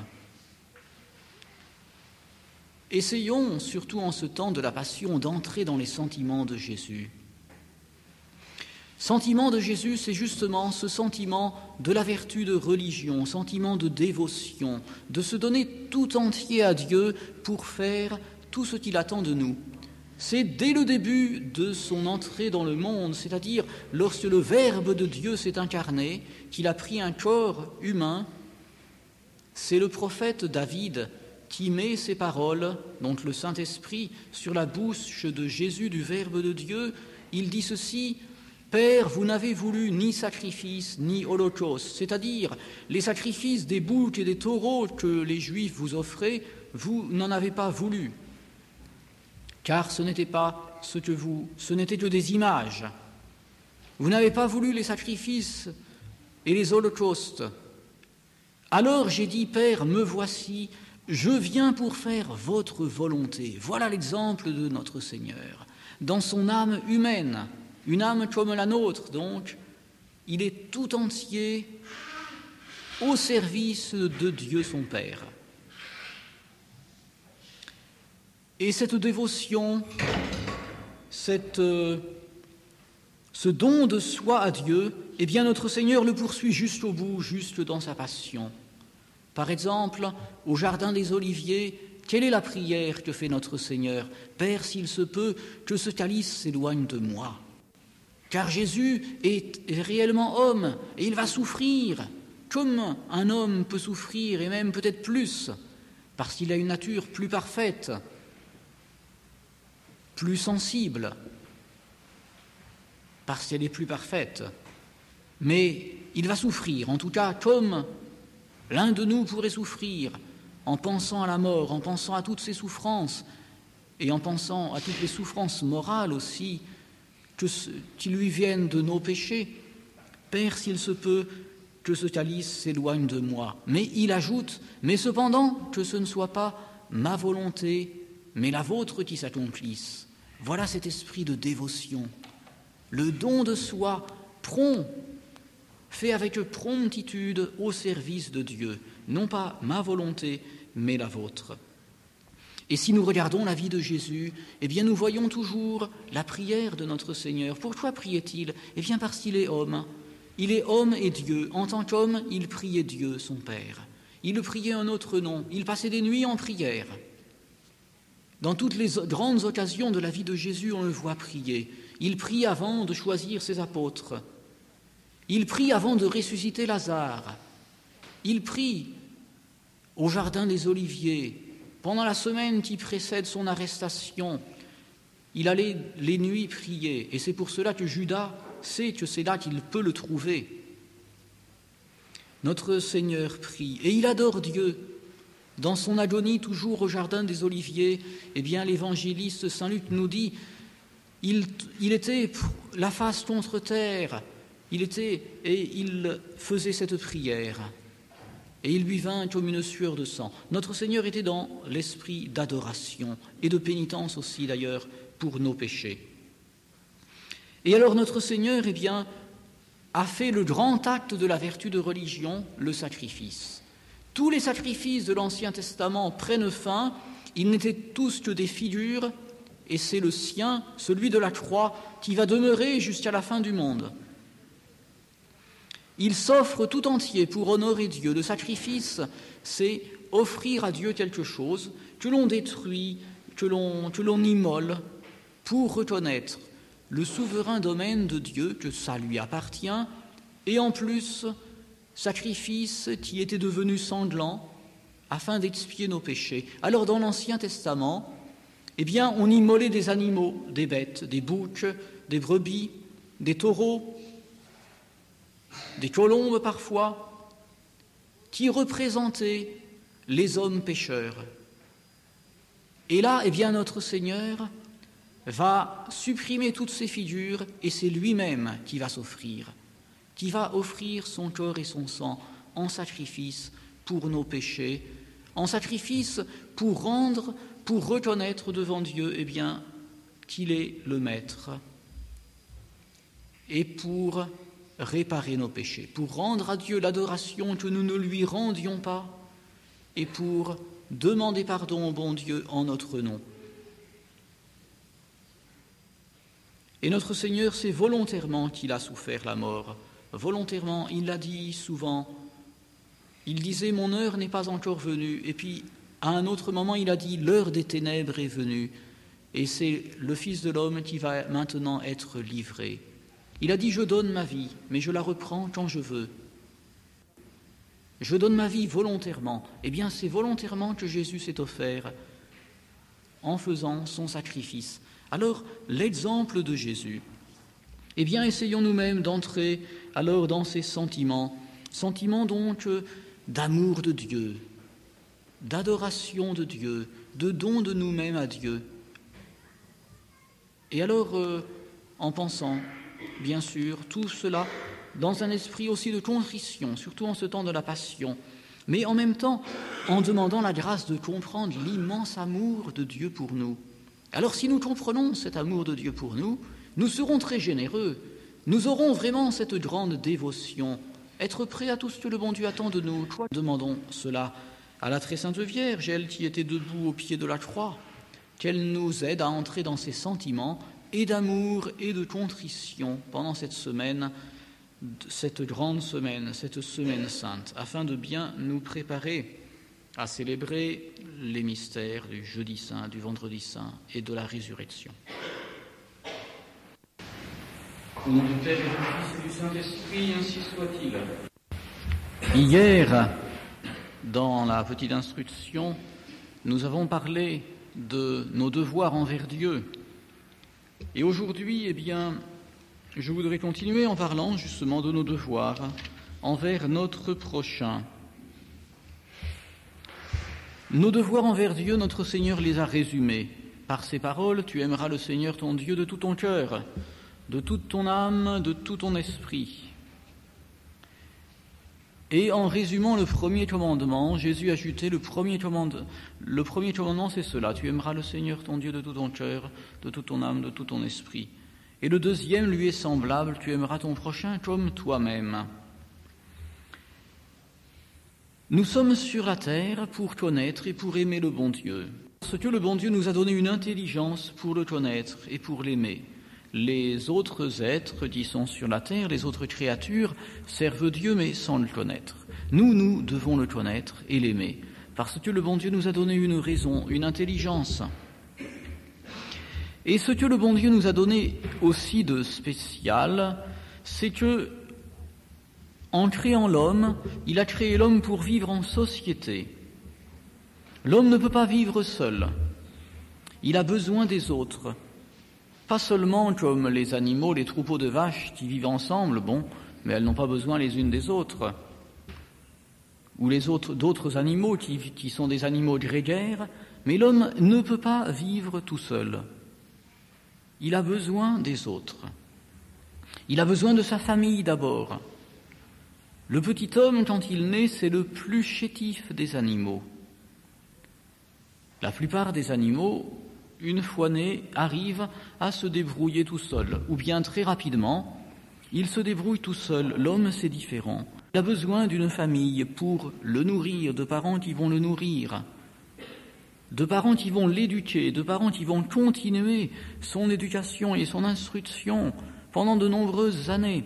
Essayons, surtout en ce temps de la Passion, d'entrer dans les sentiments de Jésus. Sentiment de Jésus, c'est justement ce sentiment de la vertu de religion, sentiment de dévotion, de se donner tout entier à Dieu pour faire tout ce qu'il attend de nous. C'est dès le début de son entrée dans le monde, c'est-à-dire lorsque le Verbe de Dieu s'est incarné, qu'il a pris un corps humain. C'est le prophète David qui met ces paroles, donc le Saint-Esprit, sur la bouche de Jésus, du Verbe de Dieu. Il dit ceci: « Père, vous n'avez voulu ni sacrifice, ni holocauste, c'est-à-dire les sacrifices des boucs et des taureaux que les Juifs vous offraient, vous n'en avez pas voulu, car ce n'était pas ce que vous, ce n'était que des images. Vous n'avez pas voulu les sacrifices et les holocaustes. Alors j'ai dit, Père, me voici, je viens pour faire votre volonté. » Voilà l'exemple de notre Seigneur. Dans son âme humaine, une âme comme la nôtre, donc, il est tout entier au service de Dieu son Père. Et cette dévotion, cette, euh, ce don de soi à Dieu, eh bien notre Seigneur le poursuit jusqu'au bout, jusque dans sa passion. Par exemple, au Jardin des Oliviers, quelle est la prière que fait notre Seigneur ? « Père, s'il se peut, que ce calice s'éloigne de moi. » Car Jésus est, est réellement homme et il va souffrir, comme un homme peut souffrir, et même peut-être plus, parce qu'il a une nature plus parfaite, plus sensible, parce qu'elle est plus parfaite. Mais il va souffrir, en tout cas comme l'un de nous pourrait souffrir, en pensant à la mort, en pensant à toutes ses souffrances, et en pensant à toutes les souffrances morales aussi, que ce, qui lui viennent de nos péchés. « Père, s'il se peut, que ce calice s'éloigne de moi. » Mais il ajoute, « Mais cependant, que ce ne soit pas ma volonté, mais la vôtre qui s'accomplisse. » Voilà cet esprit de dévotion, le don de soi prompt, fait avec promptitude au service de Dieu, non pas ma volonté, mais la vôtre. Et si nous regardons la vie de Jésus, eh bien nous voyons toujours la prière de notre Seigneur. Pourquoi priait-il ? Eh bien parce qu'il est homme. Il est homme et Dieu. En tant qu'homme, il priait Dieu, son Père. Il le priait en notre nom. Il passait des nuits en prière. Dans toutes les grandes occasions de la vie de Jésus, on le voit prier. Il prie avant de choisir ses apôtres. Il prie avant de ressusciter Lazare. Il prie au Jardin des Oliviers. Pendant la semaine qui précède son arrestation, il allait les nuits prier. Et c'est pour cela que Judas sait que c'est là qu'il peut le trouver. Notre Seigneur prie et il adore Dieu. Dans son agonie, toujours au Jardin des Oliviers, eh bien, l'évangéliste Saint Luc nous dit il, il était la face contre terre, il était et il faisait cette prière. Et il lui vint comme une sueur de sang. Notre Seigneur était dans l'esprit d'adoration et de pénitence aussi d'ailleurs pour nos péchés. Et alors notre Seigneur, eh bien, a fait le grand acte de la vertu de religion, le sacrifice. Tous les sacrifices de l'Ancien Testament prennent fin, ils n'étaient tous que des figures, et c'est le sien, celui de la croix, qui va demeurer jusqu'à la fin du monde. Il s'offre tout entier pour honorer Dieu. Le sacrifice, c'est offrir à Dieu quelque chose que l'on détruit, que l'on, que l'on immole, pour reconnaître le souverain domaine de Dieu, que ça lui appartient, et en plus, sacrifice qui était devenu sanglant afin d'expier nos péchés. Alors dans l'Ancien Testament, eh bien, on immolait des animaux, des bêtes, des boucs, des brebis, des taureaux, des colombes parfois, qui représentaient les hommes pécheurs. Et là, eh bien, notre Seigneur va supprimer toutes ces figures et c'est lui-même qui va s'offrir, qui va offrir son corps et son sang en sacrifice pour nos péchés, en sacrifice pour rendre, pour reconnaître devant Dieu, eh bien, qu'il est le Maître, et pour réparer nos péchés, pour rendre à Dieu l'adoration que nous ne lui rendions pas, et pour demander pardon au bon Dieu en notre nom. Et notre Seigneur, c'est volontairement qu'il a souffert la mort. Volontairement, il l'a dit souvent. Il disait « Mon heure n'est pas encore venue ». Et puis, à un autre moment, il a dit « L'heure des ténèbres est venue ». et c'est le Fils de l'homme qui va maintenant être livré. Il a dit « Je donne ma vie, mais je la reprends quand je veux. Je donne ma vie volontairement. » Eh bien, c'est volontairement que Jésus s'est offert en faisant son sacrifice. Alors, l'exemple de Jésus, eh bien, essayons nous-mêmes d'entrer alors dans ces sentiments, sentiments donc d'amour de Dieu, d'adoration de Dieu, de don de nous-mêmes à Dieu. Et alors, euh, en pensant, bien sûr, tout cela dans un esprit aussi de contrition, surtout en ce temps de la Passion, mais en même temps en demandant la grâce de comprendre l'immense amour de Dieu pour nous. Alors si nous comprenons cet amour de Dieu pour nous, nous serons très généreux, nous aurons vraiment cette grande dévotion, être prêts à tout ce que le bon Dieu attend de nous. Demandons cela à la très sainte Vierge, elle qui était debout au pied de la croix, qu'elle nous aide à entrer dans ces sentiments et d'amour et de contrition pendant cette semaine, cette grande semaine, cette semaine sainte, afin de bien nous préparer à célébrer les mystères du jeudi saint, du vendredi saint et de la résurrection. Au nom du Père et du Fils et du Saint-Esprit, ainsi soit-il. Hier, dans la petite instruction, nous avons parlé de nos devoirs envers Dieu. Et aujourd'hui, eh bien, je voudrais continuer en parlant justement de nos devoirs envers notre prochain. Nos devoirs envers Dieu, notre Seigneur les a résumés. Par ces paroles, tu aimeras le Seigneur ton Dieu de tout ton cœur, de toute ton âme, de tout ton esprit. Et en résumant le premier commandement, Jésus a ajouté le premier commandement. Le premier commandement, c'est cela. Tu aimeras le Seigneur ton Dieu de tout ton cœur, de toute ton âme, de tout ton esprit. Et le deuxième lui est semblable. Tu aimeras ton prochain comme toi-même. Nous sommes sur la terre pour connaître et pour aimer le bon Dieu. Parce que le bon Dieu nous a donné une intelligence pour le connaître et pour l'aimer. Les autres êtres qui sont sur la terre, les autres créatures, servent Dieu mais sans le connaître. Nous, nous devons le connaître et l'aimer, parce que le bon Dieu nous a donné une raison, une intelligence. Et ce que le bon Dieu nous a donné aussi de spécial, c'est que, en créant l'homme, il a créé l'homme pour vivre en société. L'homme ne peut pas vivre seul. Il a besoin des autres. Pas seulement comme les animaux, les troupeaux de vaches qui vivent ensemble, bon, mais elles n'ont pas besoin les unes des autres. Ou les autres, d'autres animaux qui, qui sont des animaux grégaires, mais l'homme ne peut pas vivre tout seul. Il a besoin des autres. Il a besoin de sa famille d'abord. Le petit homme, quand il naît, c'est le plus chétif des animaux. La plupart des animaux, une fois nés, arrivent à se débrouiller tout seul, ou bien très rapidement, il se débrouille tout seul. L'homme, c'est différent. Il a besoin d'une famille pour le nourrir, de parents qui vont le nourrir, de parents qui vont l'éduquer, de parents qui vont continuer son éducation et son instruction pendant de nombreuses années.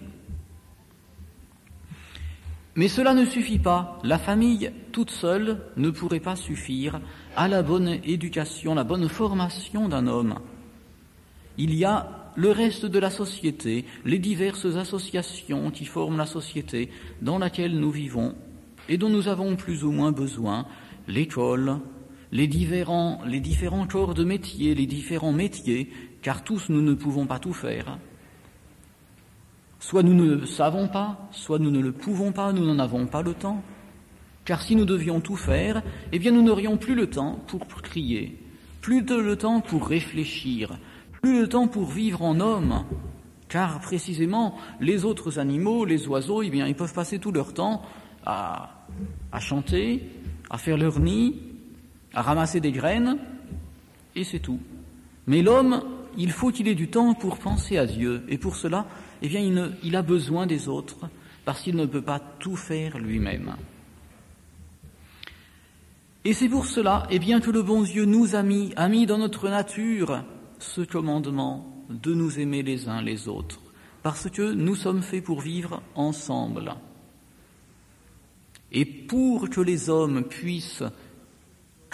Mais cela ne suffit pas. La famille toute seule ne pourrait pas suffire à la bonne éducation, la bonne formation d'un homme. Il y a le reste de la société, les diverses associations qui forment la société dans laquelle nous vivons et dont nous avons plus ou moins besoin, l'école, les différents, les différents corps de métiers, les différents métiers, car tous nous ne pouvons pas tout faire. Soit nous ne le savons pas, soit nous ne le pouvons pas, nous n'en avons pas le temps. Car si nous devions tout faire, eh bien nous n'aurions plus le temps pour prier, plus de le temps pour réfléchir, plus le temps pour vivre en homme. Car précisément, les autres animaux, les oiseaux, eh bien ils peuvent passer tout leur temps à, à chanter, à faire leur nid, à ramasser des graines, et c'est tout. Mais l'homme, il faut qu'il ait du temps pour penser à Dieu, et pour cela, eh bien, il, ne, il a besoin des autres, parce qu'il ne peut pas tout faire lui-même. Et c'est pour cela, eh bien, que le bon Dieu nous a mis, a mis dans notre nature ce commandement de nous aimer les uns les autres, parce que nous sommes faits pour vivre ensemble. Et pour que les hommes puissent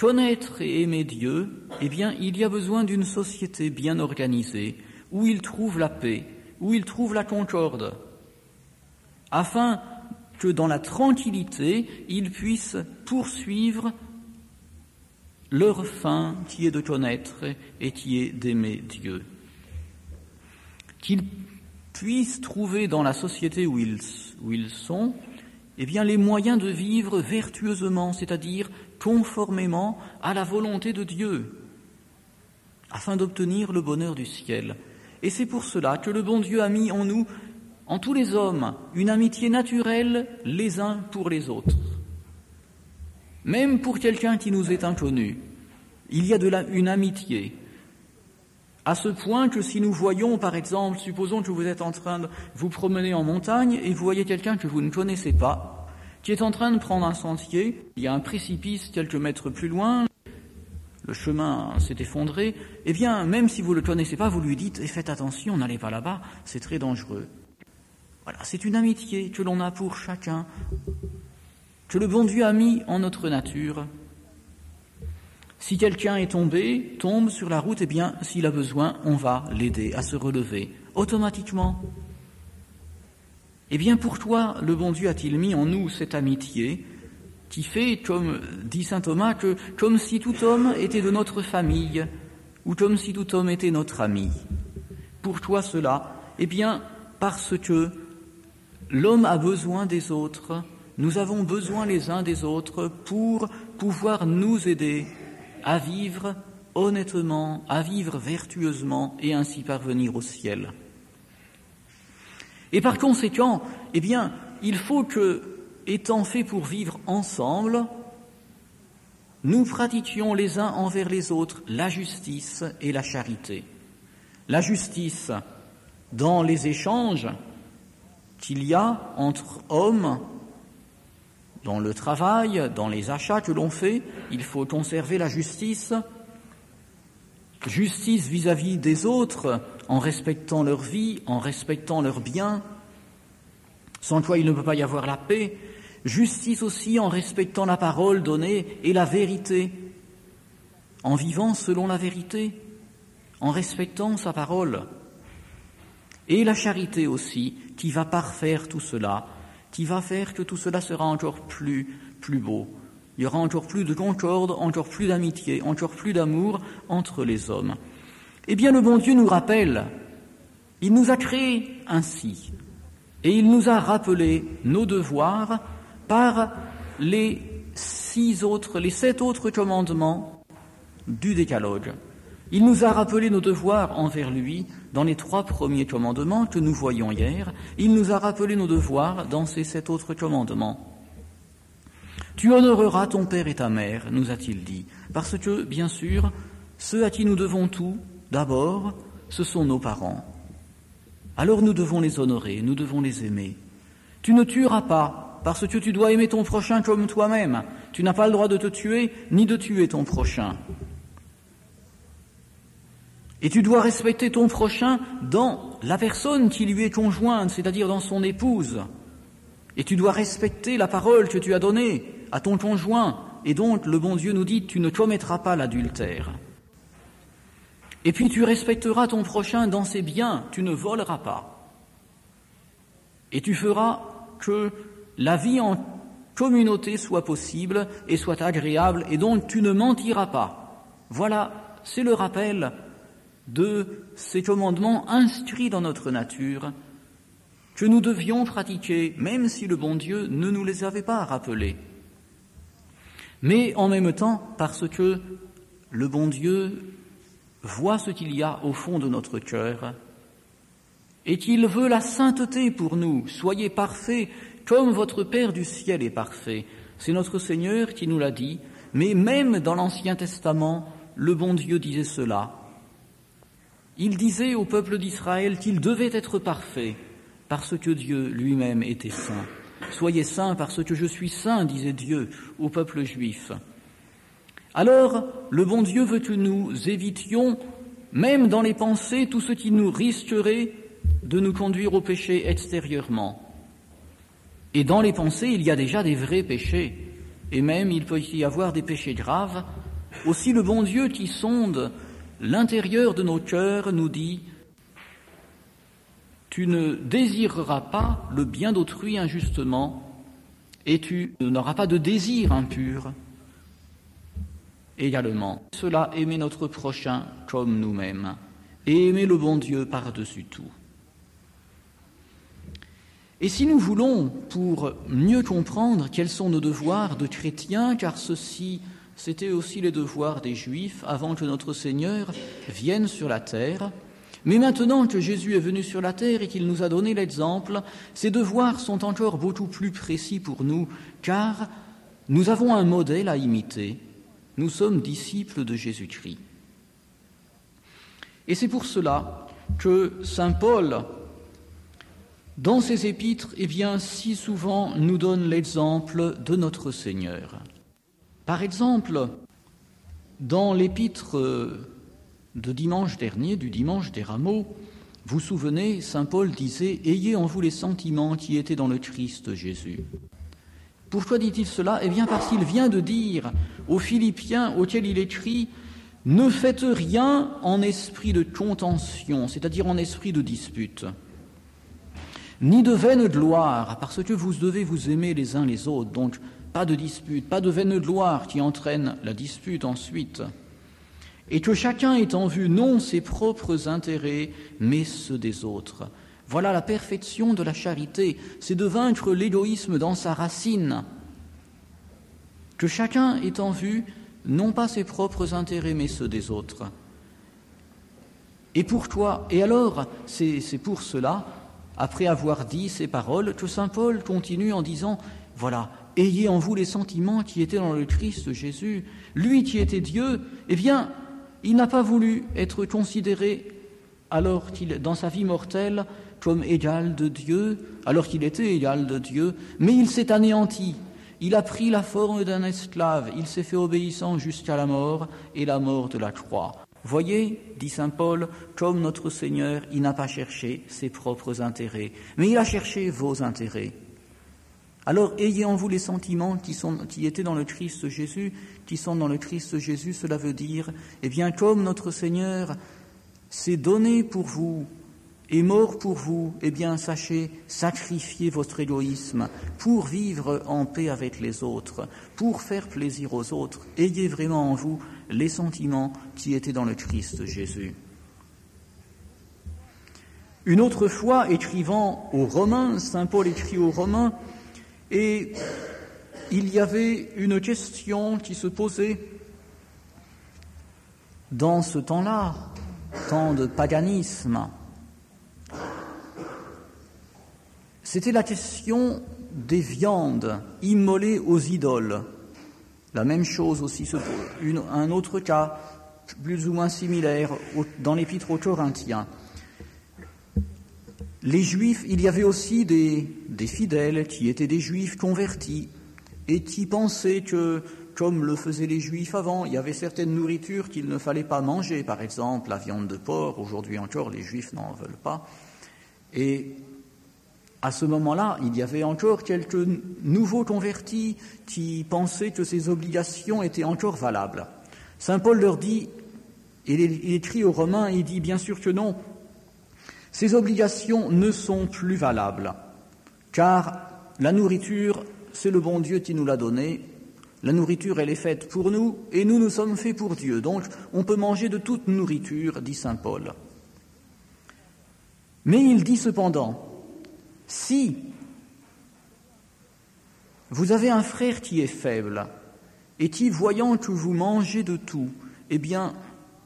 connaître et aimer Dieu, eh bien, il y a besoin d'une société bien organisée, où il trouve la paix, où il trouve la concorde, afin que dans la tranquillité, ils puissent poursuivre leur fin qui est de connaître et qui est d'aimer Dieu. Qu'ils puissent trouver dans la société où ils, où ils sont, eh bien, les moyens de vivre vertueusement, c'est-à-dire conformément à la volonté de Dieu, afin d'obtenir le bonheur du ciel. Et c'est pour cela que le bon Dieu a mis en nous, en tous les hommes, une amitié naturelle les uns pour les autres. Même pour quelqu'un qui nous est inconnu, il y a de la, une amitié. À ce point que si nous voyons, par exemple, supposons que vous êtes en train de vous promener en montagne et vous voyez quelqu'un que vous ne connaissez pas, qui est en train de prendre un sentier, il y a un précipice quelques mètres plus loin, le chemin s'est effondré, eh bien, même si vous ne le connaissez pas, vous lui dites eh, « faites attention, n'allez pas là-bas, c'est très dangereux ». Voilà, c'est une amitié que l'on a pour chacun, que le bon Dieu a mis en notre nature. Si quelqu'un est tombé, tombe sur la route, eh bien, s'il a besoin, on va l'aider à se relever, automatiquement. Eh bien, pour toi, le bon Dieu a-t-il mis en nous cette amitié qui fait, comme dit saint Thomas, que comme si tout homme était de notre famille, ou comme si tout homme était notre ami. Pour toi, cela, eh bien, parce que l'homme a besoin des autres, nous avons besoin les uns des autres pour pouvoir nous aider à vivre honnêtement, à vivre vertueusement et ainsi parvenir au ciel. Et par conséquent, eh bien, il faut que, étant fait pour vivre ensemble, nous pratiquions les uns envers les autres la justice et la charité. La justice dans les échanges qu'il y a entre hommes, dans le travail, dans les achats que l'on fait, il faut conserver la justice. Justice vis-à-vis des autres, en respectant leur vie, en respectant leurs biens, sans quoi il ne peut pas y avoir la paix. Justice aussi en respectant la parole donnée et la vérité, en vivant selon la vérité, en respectant sa parole. Et la charité aussi, qui va parfaire tout cela, qui va faire que tout cela sera encore plus, plus beau. Il y aura encore plus de concorde, encore plus d'amitié, encore plus d'amour entre les hommes. Eh bien, le bon Dieu nous rappelle, il nous a créés ainsi, et il nous a rappelé nos devoirs par les six autres, les sept autres commandements du Décalogue. Il nous a rappelé nos devoirs envers lui dans les trois premiers commandements que nous voyions hier. Il nous a rappelé nos devoirs dans ces sept autres commandements. Tu honoreras ton père et ta mère, nous a-t-il dit, parce que, bien sûr, ceux à qui nous devons tout, d'abord, ce sont nos parents. Alors nous devons les honorer, nous devons les aimer. Tu ne tueras pas, parce que tu dois aimer ton prochain comme toi-même. Tu n'as pas le droit de te tuer, ni de tuer ton prochain. Et tu dois respecter ton prochain dans la personne qui lui est conjointe, c'est-à-dire dans son épouse. Et tu dois respecter la parole que tu as donnée à ton conjoint. Et donc, le bon Dieu nous dit, tu ne commettras pas l'adultère. Et puis tu respecteras ton prochain dans ses biens, tu ne voleras pas. Et tu feras que la vie en communauté soit possible et soit agréable, et donc tu ne mentiras pas. Voilà, c'est le rappel de ces commandements inscrits dans notre nature que nous devions pratiquer, même si le bon Dieu ne nous les avait pas rappelés. Mais en même temps, parce que le bon Dieu voit ce qu'il y a au fond de notre cœur et qu'il veut la sainteté pour nous. Soyez parfaits comme votre Père du ciel est parfait. C'est notre Seigneur qui nous l'a dit, mais même dans l'Ancien Testament, le bon Dieu disait cela. Il disait au peuple d'Israël qu'il devait être parfait parce que Dieu lui-même était saint. Soyez saints parce que je suis saint, disait Dieu au peuple juif. Alors, le bon Dieu veut que nous évitions, même dans les pensées, tout ce qui nous risquerait de nous conduire au péché extérieurement. Et dans les pensées, il y a déjà des vrais péchés, et même il peut y avoir des péchés graves Aussi le bon Dieu qui sonde l'intérieur de nos cœurs nous dit « Tu ne désireras pas le bien d'autrui injustement et tu n'auras pas de désir impur. » Également, cela aimer notre prochain comme nous-mêmes et aimer le bon Dieu par-dessus tout. Et si nous voulons, pour mieux comprendre quels sont nos devoirs de chrétiens, car ceci, c'était aussi les devoirs des Juifs avant que notre Seigneur vienne sur la terre, mais maintenant que Jésus est venu sur la terre et qu'il nous a donné l'exemple, ces devoirs sont encore beaucoup plus précis pour nous, car nous avons un modèle à imiter. Nous sommes disciples de Jésus-Christ. Et c'est pour cela que saint Paul, dans ses épîtres, eh bien, si souvent nous donne l'exemple de notre Seigneur. Par exemple, dans l'épître de dimanche dernier, du dimanche des Rameaux, vous vous souvenez, saint Paul disait « Ayez en vous les sentiments qui étaient dans le Christ Jésus ». Pourquoi dit-il cela ? Eh bien parce qu'il vient de dire aux Philippiens auxquels il écrit « Ne faites rien en esprit de contention, c'est-à-dire en esprit de dispute, ni de vaine gloire, parce que vous devez vous aimer les uns les autres, donc pas de dispute, pas de vaine gloire qui entraîne la dispute ensuite, et que chacun ait en vue non ses propres intérêts, mais ceux des autres. » Voilà la perfection de la charité, c'est de vaincre l'égoïsme dans sa racine. Que chacun ait en vue non pas ses propres intérêts, mais ceux des autres. Et pour toi, et alors, c'est, c'est pour cela, après avoir dit ces paroles, que saint Paul continue en disant, voilà, ayez en vous les sentiments qui étaient dans le Christ Jésus. Lui qui était Dieu, eh bien, il n'a pas voulu être considéré, alors qu'il, dans sa vie mortelle, comme égal de Dieu, alors qu'il était égal de Dieu, mais il s'est anéanti. Il a pris la forme d'un esclave, il s'est fait obéissant jusqu'à la mort et la mort de la croix. Voyez, dit saint Paul, comme notre Seigneur, il n'a pas cherché ses propres intérêts, mais il a cherché vos intérêts. Alors, ayez en vous les sentiments qui, sont, qui étaient dans le Christ Jésus, qui sont dans le Christ Jésus, cela veut dire, eh bien, comme notre Seigneur s'est donné pour vous, est mort pour vous, eh bien, sachez sacrifier votre égoïsme pour vivre en paix avec les autres, pour faire plaisir aux autres. Ayez vraiment en vous les sentiments qui étaient dans le Christ Jésus. Une autre fois, écrivant aux Romains, saint Paul écrit aux Romains, et il y avait une question qui se posait dans ce temps-là, temps de paganisme. C'était la question des viandes immolées aux idoles. La même chose aussi, une, un autre cas plus ou moins similaire dans l'épître aux Corinthiens. Les Juifs, il y avait aussi des, des fidèles qui étaient des Juifs convertis et qui pensaient que, comme le faisaient les Juifs avant, il y avait certaines nourritures qu'il ne fallait pas manger, par exemple la viande de porc. Aujourd'hui encore, les Juifs n'en veulent pas. Et à ce moment-là, il y avait encore quelques nouveaux convertis qui pensaient que ces obligations étaient encore valables. Saint Paul leur dit, il écrit aux Romains, il dit bien sûr que non, ces obligations ne sont plus valables, car la nourriture, c'est le bon Dieu qui nous l'a donnée. La nourriture, elle est faite pour nous, et nous, nous sommes faits pour Dieu. Donc, on peut manger de toute nourriture, dit saint Paul. Mais il dit cependant, si vous avez un frère qui est faible et qui, voyant que vous mangez de tout, eh bien,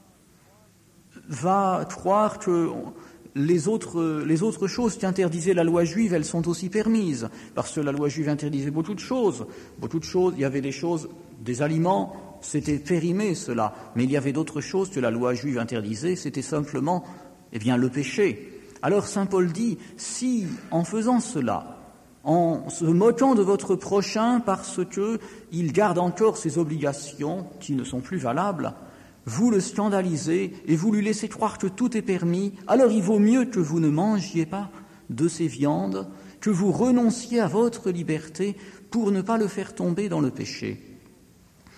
va croire que les autres, les autres choses qui interdisaient la loi juive, elles sont aussi permises, parce que la loi juive interdisait beaucoup de choses. Beaucoup de choses, il y avait des choses, des aliments, c'était périmé cela, mais il y avait d'autres choses que la loi juive interdisait, c'était simplement, eh bien, le péché. Alors saint Paul dit, si en faisant cela, en se moquant de votre prochain parce qu'il garde encore ses obligations qui ne sont plus valables, vous le scandalisez et vous lui laissez croire que tout est permis, alors il vaut mieux que vous ne mangiez pas de ces viandes, que vous renonciez à votre liberté pour ne pas le faire tomber dans le péché.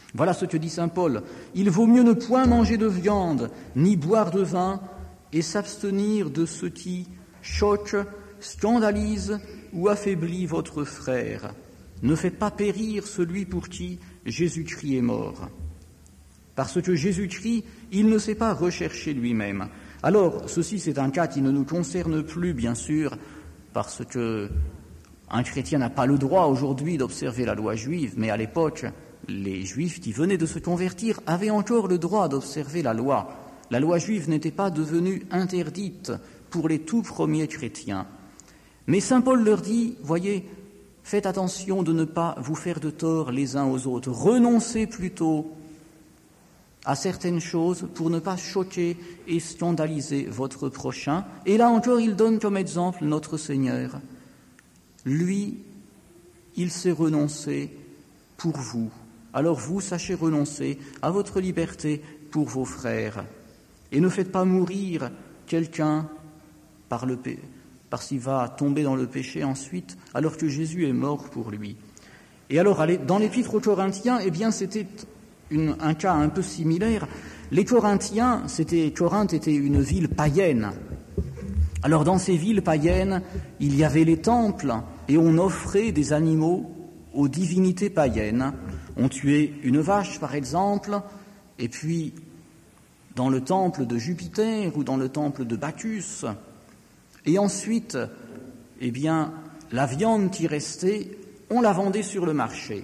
Voilà ce que dit saint Paul. Il vaut mieux ne point manger de viande, ni boire de vin, et s'abstenir de ce qui choque, scandalise ou affaiblit votre frère. Ne faites pas périr celui pour qui Jésus-Christ est mort. Parce que Jésus-Christ, il ne s'est pas recherché lui-même. Alors, ceci, c'est un cas qui ne nous concerne plus, bien sûr, parce que un chrétien n'a pas le droit aujourd'hui d'observer la loi juive, mais à l'époque, les Juifs qui venaient de se convertir avaient encore le droit d'observer la loi. La loi juive n'était pas devenue interdite pour les tout premiers chrétiens. Mais saint Paul leur dit, voyez, faites attention de ne pas vous faire de tort les uns aux autres. Renoncez plutôt à certaines choses pour ne pas choquer et scandaliser votre prochain. Et là encore, il donne comme exemple notre Seigneur. Lui, il s'est renoncé pour vous. Alors vous, sachez renoncer à votre liberté pour vos frères. Et ne faites pas mourir quelqu'un par le pé- parce qu'il va tomber dans le péché ensuite, alors que Jésus est mort pour lui. Et alors, dans l'Épître aux Corinthiens, eh bien, c'était une, un cas un peu similaire. Les Corinthiens, c'était, Corinthe était une ville païenne. Alors, dans ces villes païennes, il y avait les temples, et on offrait des animaux aux divinités païennes. On tuait une vache, par exemple, et puis, dans le temple de Jupiter ou dans le temple de Bacchus. Et ensuite, eh bien, la viande qui restait, on la vendait sur le marché.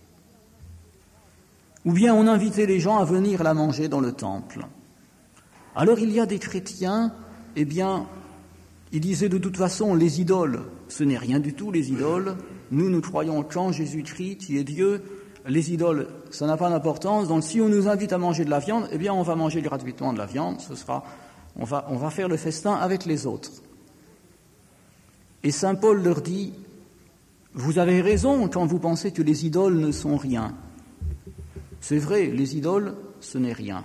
Ou bien on invitait les gens à venir la manger dans le temple. Alors il y a des chrétiens, eh bien, ils disaient de toute façon, les idoles, ce n'est rien du tout, les idoles. Nous, nous croyons qu'en Jésus-Christ, qui est Dieu, les idoles, ça n'a pas d'importance. Donc si on nous invite à manger de la viande, eh bien, on va manger gratuitement de la viande. Ce sera, on va, on va faire le festin avec les autres. Et saint Paul leur dit, vous avez raison quand vous pensez que les idoles ne sont rien. C'est vrai, les idoles, ce n'est rien.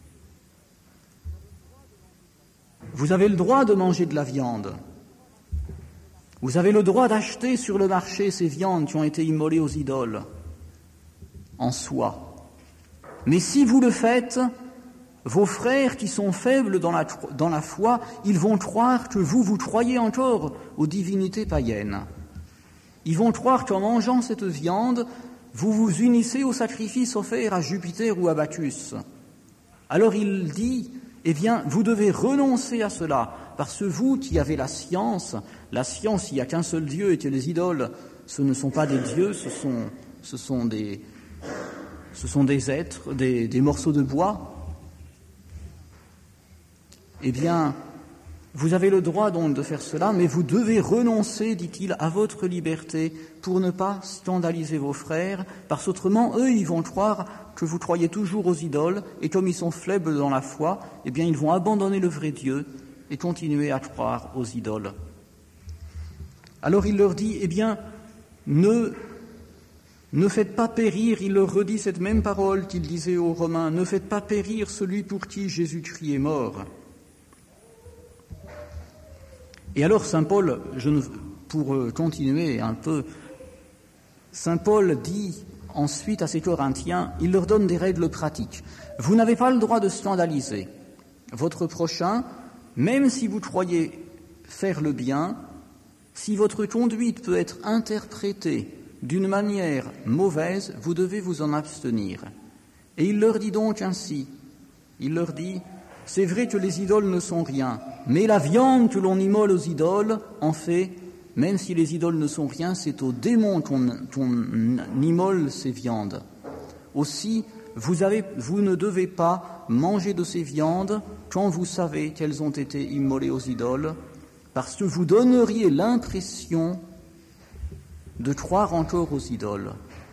Vous avez le droit de manger de la viande. Vous avez le droit d'acheter sur le marché ces viandes qui ont été immolées aux idoles, en soi. Mais si vous le faites, vos frères qui sont faibles dans la, dans la foi, ils vont croire que vous, vous croyez encore aux divinités païennes. Ils vont croire qu'en mangeant cette viande, vous vous unissez au sacrifice offert à Jupiter ou à Bacchus. Alors il dit, eh bien, vous devez renoncer à cela, parce que vous qui avez la science, la science, il n'y a qu'un seul Dieu et que les idoles, ce ne sont pas des dieux, ce sont, ce sont, des, ce sont des êtres, des, des morceaux de bois. Eh bien, vous avez le droit donc de faire cela, mais vous devez renoncer, dit-il, à votre liberté pour ne pas scandaliser vos frères, parce qu'autrement, eux, ils vont croire que vous croyez toujours aux idoles, et comme ils sont faibles dans la foi, eh bien, ils vont abandonner le vrai Dieu et continuer à croire aux idoles. Alors il leur dit, eh bien, ne, ne faites pas périr, il leur redit cette même parole qu'il disait aux Romains, ne faites pas périr celui pour qui Jésus-Christ est mort. Et alors saint Paul, je ne, pour continuer un peu, saint Paul dit ensuite à ces Corinthiens, il leur donne des règles pratiques. Vous n'avez pas le droit de scandaliser votre prochain, même si vous croyez faire le bien, si votre conduite peut être interprétée d'une manière mauvaise, vous devez vous en abstenir. Et il leur dit donc ainsi, il leur dit, c'est vrai que les idoles ne sont rien, mais la viande que l'on immole aux idoles, en fait, même si les idoles ne sont rien, c'est aux démons qu'on, qu'on immole ces viandes. Aussi, vous, avez, vous ne devez pas manger de ces viandes quand vous savez qu'elles ont été immolées aux idoles, parce que vous donneriez l'impression de croire encore aux idoles.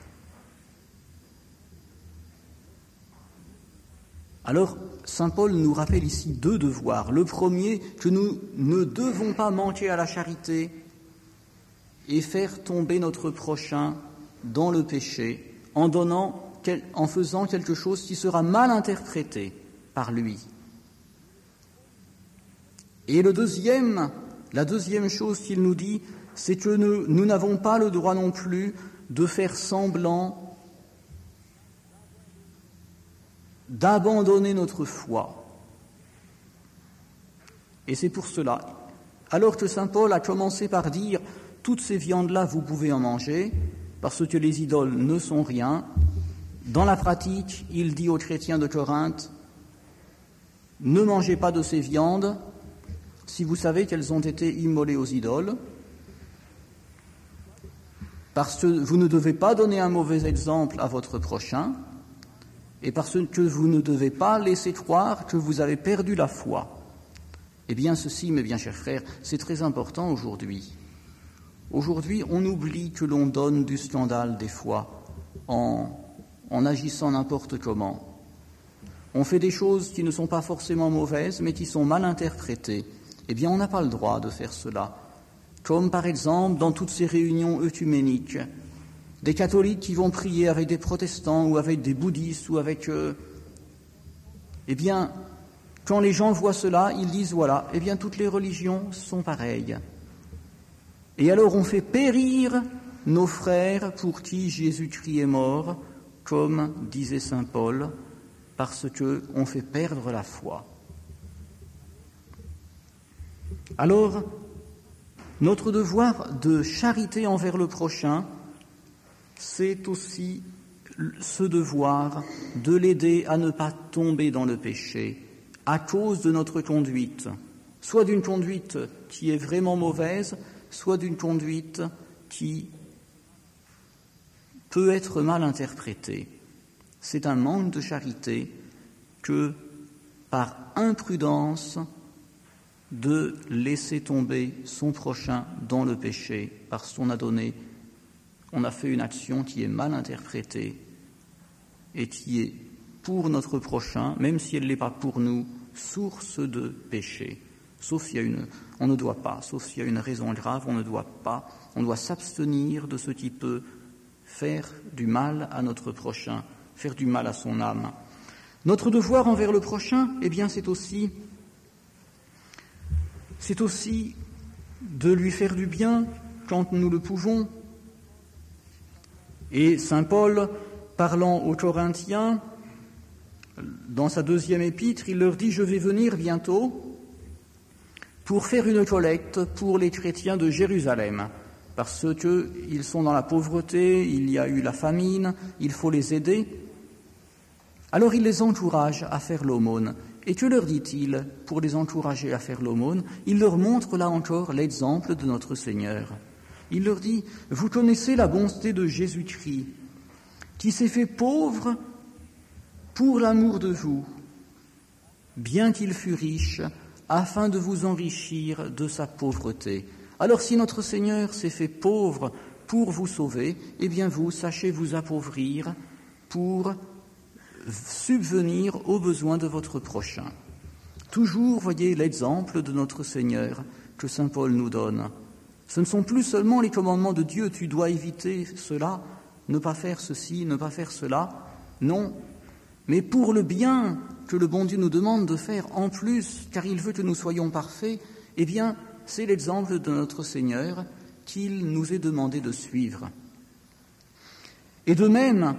Alors, saint Paul nous rappelle ici deux devoirs. Le premier, que nous ne devons pas manquer à la charité et faire tomber notre prochain dans le péché en donnant, en faisant quelque chose qui sera mal interprété par lui. Et le deuxième, la deuxième chose qu'il nous dit, c'est que nous, nous n'avons pas le droit non plus de faire semblant d'abandonner notre foi. Et c'est pour cela, alors que saint Paul a commencé par dire « toutes ces viandes-là, vous pouvez en manger, parce que les idoles ne sont rien », dans la pratique, il dit aux chrétiens de Corinthe « ne mangez pas de ces viandes si vous savez qu'elles ont été immolées aux idoles ». Parce que vous ne devez pas donner un mauvais exemple à votre prochain, et parce que vous ne devez pas laisser croire que vous avez perdu la foi. Eh bien, ceci, mes bien chers frères, c'est très important aujourd'hui. Aujourd'hui, on oublie que l'on donne du scandale des fois en, en agissant n'importe comment. On fait des choses qui ne sont pas forcément mauvaises, mais qui sont mal interprétées. Eh bien, on n'a pas le droit de faire cela. Comme par exemple dans toutes ces réunions œcuméniques, des catholiques qui vont prier avec des protestants ou avec des bouddhistes ou avec... Euh, eh bien, quand les gens voient cela, ils disent, voilà, eh bien toutes les religions sont pareilles. Et alors on fait périr nos frères pour qui Jésus-Christ est mort, comme disait saint Paul, parce qu'on fait perdre la foi. Alors, notre devoir de charité envers le prochain, c'est aussi ce devoir de l'aider à ne pas tomber dans le péché à cause de notre conduite, soit d'une conduite qui est vraiment mauvaise, soit d'une conduite qui peut être mal interprétée. C'est un manque de charité que, par imprudence, de laisser tomber son prochain dans le péché, parce qu'on a donné, on a fait une action qui est mal interprétée et qui est pour notre prochain, même si elle ne l'est pas pour nous, source de péché. Sauf s'il y a une, on ne doit pas, sauf s'il y a une raison grave, on ne doit pas, on doit s'abstenir de ce qui peut faire du mal à notre prochain, faire du mal à son âme. Notre devoir envers le prochain, eh bien, c'est aussi C'est aussi de lui faire du bien quand nous le pouvons. Et saint Paul, parlant aux Corinthiens, dans sa deuxième épître, il leur dit « Je vais venir bientôt pour faire une collecte pour les chrétiens de Jérusalem, parce qu'ils sont dans la pauvreté, il y a eu la famine, il faut les aider. » Alors il les encourage à faire l'aumône. Et que leur dit-il pour les encourager à faire l'aumône? Il leur montre là encore l'exemple de notre Seigneur. Il leur dit, vous connaissez la bonté de Jésus-Christ, qui s'est fait pauvre pour l'amour de vous, bien qu'il fût riche, afin de vous enrichir de sa pauvreté. Alors si notre Seigneur s'est fait pauvre pour vous sauver, eh bien vous, sachez vous appauvrir pour subvenir aux besoins de votre prochain. Toujours, voyez, l'exemple de notre Seigneur que saint Paul nous donne. Ce ne sont plus seulement les commandements de Dieu, tu dois éviter cela, ne pas faire ceci, ne pas faire cela. Non, mais pour le bien que le bon Dieu nous demande de faire en plus, car il veut que nous soyons parfaits, eh bien, c'est l'exemple de notre Seigneur qu'il nous est demandé de suivre. Et de même,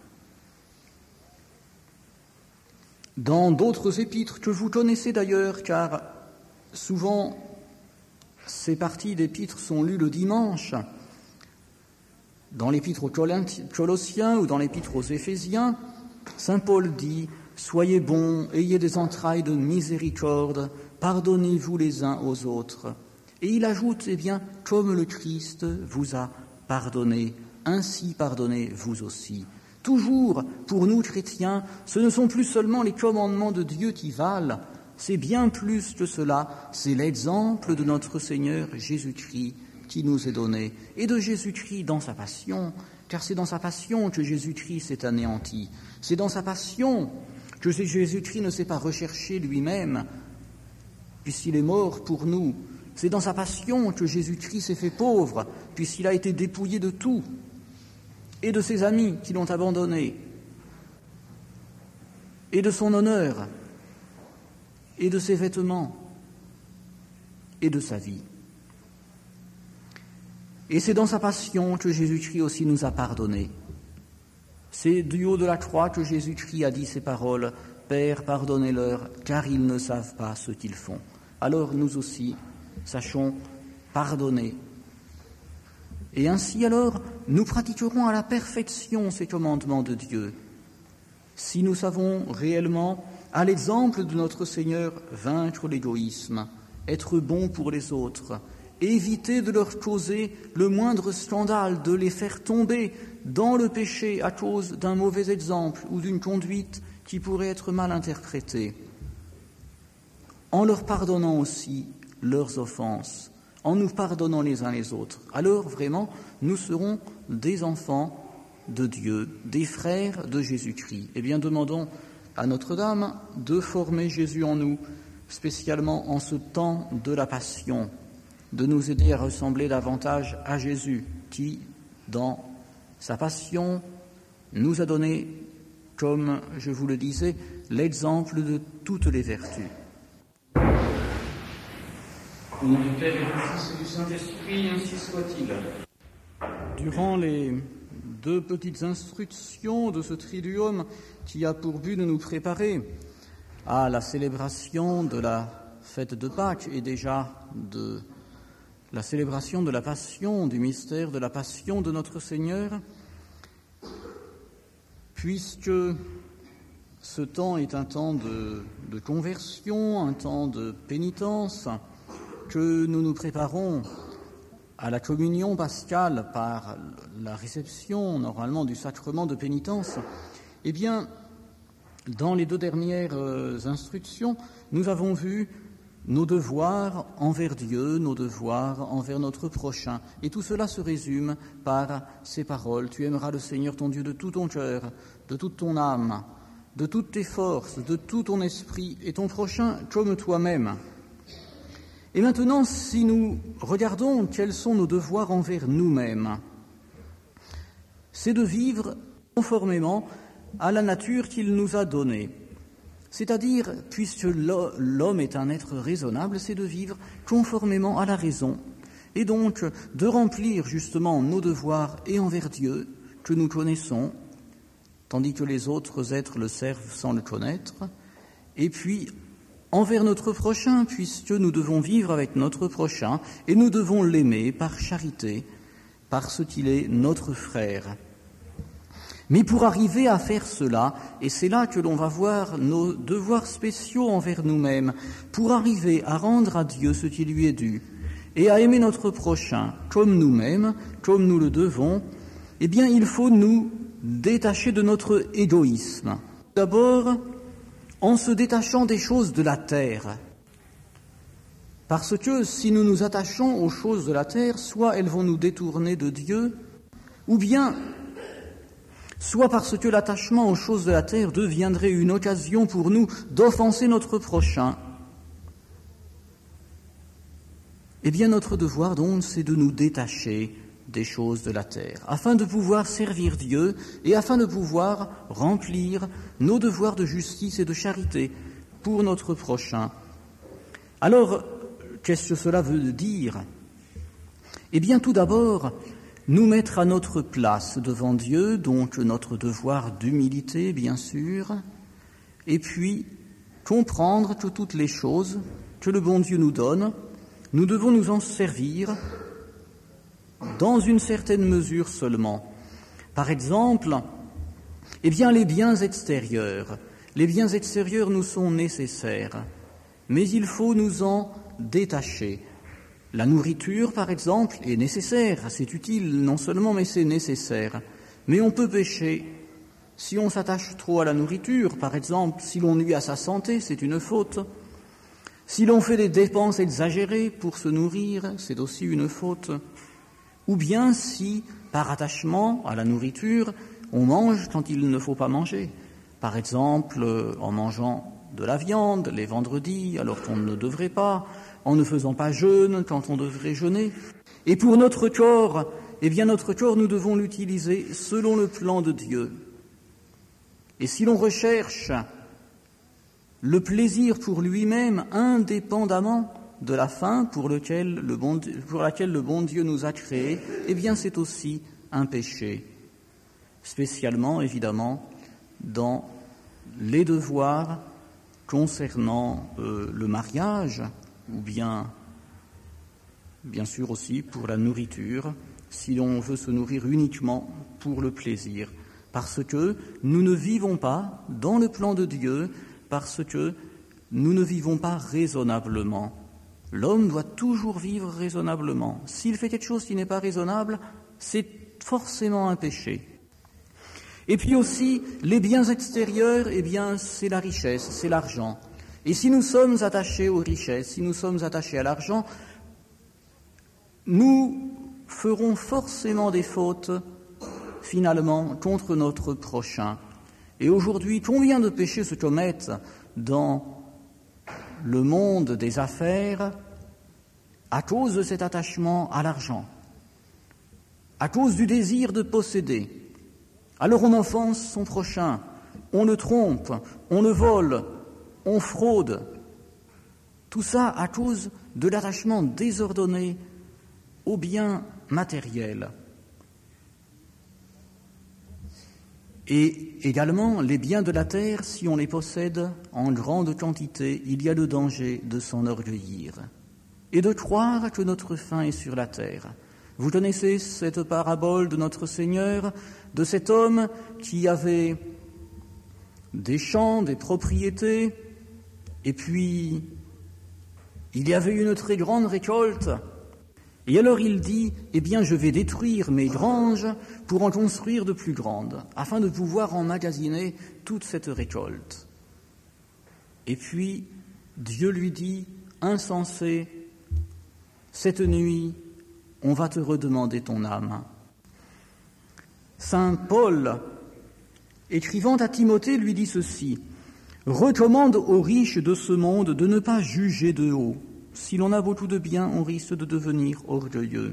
dans d'autres épîtres que vous connaissez d'ailleurs, car souvent ces parties d'épîtres sont lues le dimanche, dans l'épître aux Colossiens ou dans l'épître aux Éphésiens, saint Paul dit « Soyez bons, ayez des entrailles de miséricorde, pardonnez-vous les uns aux autres. » Et il ajoute « Eh bien, comme le Christ vous a pardonné, ainsi pardonnez-vous aussi. » Toujours, pour nous chrétiens, ce ne sont plus seulement les commandements de Dieu qui valent, c'est bien plus que cela, c'est l'exemple de notre Seigneur Jésus-Christ qui nous est donné, et de Jésus-Christ dans sa passion, car c'est dans sa passion que Jésus-Christ s'est anéanti, c'est dans sa passion que Jésus-Christ ne s'est pas recherché lui-même, puisqu'il est mort pour nous, c'est dans sa passion que Jésus-Christ s'est fait pauvre, puisqu'il a été dépouillé de tout, et de ses amis qui l'ont abandonné, et de son honneur, et de ses vêtements, et de sa vie. Et c'est dans sa passion que Jésus-Christ aussi nous a pardonné. C'est du haut de la croix que Jésus-Christ a dit ces paroles, « Père, pardonnez-leur, car ils ne savent pas ce qu'ils font. » Alors nous aussi, sachons pardonner. Et ainsi alors, nous pratiquerons à la perfection ces commandements de Dieu. Si nous savons réellement, à l'exemple de notre Seigneur, vaincre l'égoïsme, être bon pour les autres, éviter de leur causer le moindre scandale, de les faire tomber dans le péché à cause d'un mauvais exemple ou d'une conduite qui pourrait être mal interprétée, en leur pardonnant aussi leurs offenses, en nous pardonnant les uns les autres. Alors vraiment, nous serons des enfants de Dieu, des frères de Jésus-Christ. Eh bien, demandons à Notre-Dame de former Jésus en nous, spécialement en ce temps de la Passion, de nous aider à ressembler davantage à Jésus, qui, dans sa Passion, nous a donné, comme je vous le disais, l'exemple de toutes les vertus. Au nom du Père et du Fils et du Saint-Esprit, ainsi soit-il. Durant les deux petites instructions de ce Triduum qui a pour but de nous préparer à la célébration de la fête de Pâques et déjà de la célébration de la Passion, du mystère de la Passion de notre Seigneur, puisque ce temps est un temps de, de conversion, un temps de pénitence, que nous nous préparons à la communion pascale par la réception normalement du sacrement de pénitence, eh bien, dans les deux dernières euh, instructions, nous avons vu nos devoirs envers Dieu, nos devoirs envers notre prochain. Et tout cela se résume par ces paroles. Tu aimeras le Seigneur ton Dieu de tout ton cœur, de toute ton âme, de toutes tes forces, de tout ton esprit, et ton prochain comme toi-même. Et maintenant, si nous regardons quels sont nos devoirs envers nous-mêmes, c'est de vivre conformément à la nature qu'il nous a donnée. C'est-à-dire, puisque l'homme est un être raisonnable, c'est de vivre conformément à la raison, et donc de remplir justement nos devoirs et envers Dieu, que nous connaissons, tandis que les autres êtres le servent sans le connaître, et puis envers notre prochain, puisque nous devons vivre avec notre prochain, et nous devons l'aimer par charité, parce qu'il est notre frère. Mais pour arriver à faire cela, et c'est là que l'on va voir nos devoirs spéciaux envers nous-mêmes, pour arriver à rendre à Dieu ce qui lui est dû, et à aimer notre prochain comme nous-mêmes, comme nous le devons, eh bien il faut nous détacher de notre égoïsme. D'abord, en se détachant des choses de la terre. Parce que si nous nous attachons aux choses de la terre, soit elles vont nous détourner de Dieu, ou bien soit parce que l'attachement aux choses de la terre deviendrait une occasion pour nous d'offenser notre prochain. Eh bien, notre devoir, donc, c'est de nous détacher des choses de la terre, afin de pouvoir servir Dieu et afin de pouvoir remplir nos devoirs de justice et de charité pour notre prochain. Alors, qu'est-ce que cela veut dire ? Eh bien, tout d'abord, nous mettre à notre place devant Dieu, donc notre devoir d'humilité, bien sûr, et puis comprendre que toutes les choses que le bon Dieu nous donne, nous devons nous en servir dans une certaine mesure seulement. Par exemple, eh bien, les biens extérieurs. Les biens extérieurs nous sont nécessaires, mais il faut nous en détacher. La nourriture, par exemple, est nécessaire, c'est utile non seulement, mais c'est nécessaire. Mais on peut pécher. Si on s'attache trop à la nourriture, par exemple, si l'on nuit à sa santé, c'est une faute. Si l'on fait des dépenses exagérées pour se nourrir, c'est aussi une faute. Ou bien si, par attachement à la nourriture, on mange quand il ne faut pas manger. Par exemple, en mangeant de la viande les vendredis alors qu'on ne devrait pas, en ne faisant pas jeûne quand on devrait jeûner. Et pour notre corps, eh bien notre corps, nous devons l'utiliser selon le plan de Dieu. Et si l'on recherche le plaisir pour lui-même indépendamment de la fin pour, lequel le bon, pour laquelle le bon Dieu nous a créés, eh bien c'est aussi un péché. spécialement évidemment dans les devoirs concernant euh, le mariage, ou bien, bien sûr aussi pour la nourriture, si l'on veut se nourrir uniquement pour le plaisir, parce que nous ne vivons pas dans le plan de Dieu, parce que nous ne vivons pas raisonnablement. L'homme doit toujours vivre raisonnablement. S'il fait quelque chose qui n'est pas raisonnable, c'est forcément un péché. Et puis aussi, les biens extérieurs, eh bien, c'est la richesse, c'est l'argent. Et si nous sommes attachés aux richesses, si nous sommes attachés à l'argent, nous ferons forcément des fautes, finalement, contre notre prochain. Et aujourd'hui, combien de péchés se commettent dans le monde des affaires à cause de cet attachement à l'argent, à cause du désir de posséder. Alors on offense son prochain, on le trompe, on le vole, on fraude. Tout ça à cause de l'attachement désordonné aux biens matériels. Et également, les biens de la terre, si on les possède en grande quantité, il y a le danger de s'enorgueillir et de croire que notre fin est sur la terre. Vous connaissez cette parabole de notre Seigneur, de cet homme qui avait des champs, des propriétés, et puis il y avait une très grande récolte. Et alors il dit, eh bien je vais détruire mes granges pour en construire de plus grandes, afin de pouvoir emmagasiner toute cette récolte. Et puis Dieu lui dit, insensé, cette nuit, on va te redemander ton âme. Saint Paul, écrivant à Timothée, lui dit ceci, recommande aux riches de ce monde de ne pas juger de haut. Si l'on a beaucoup de biens, on risque de devenir orgueilleux.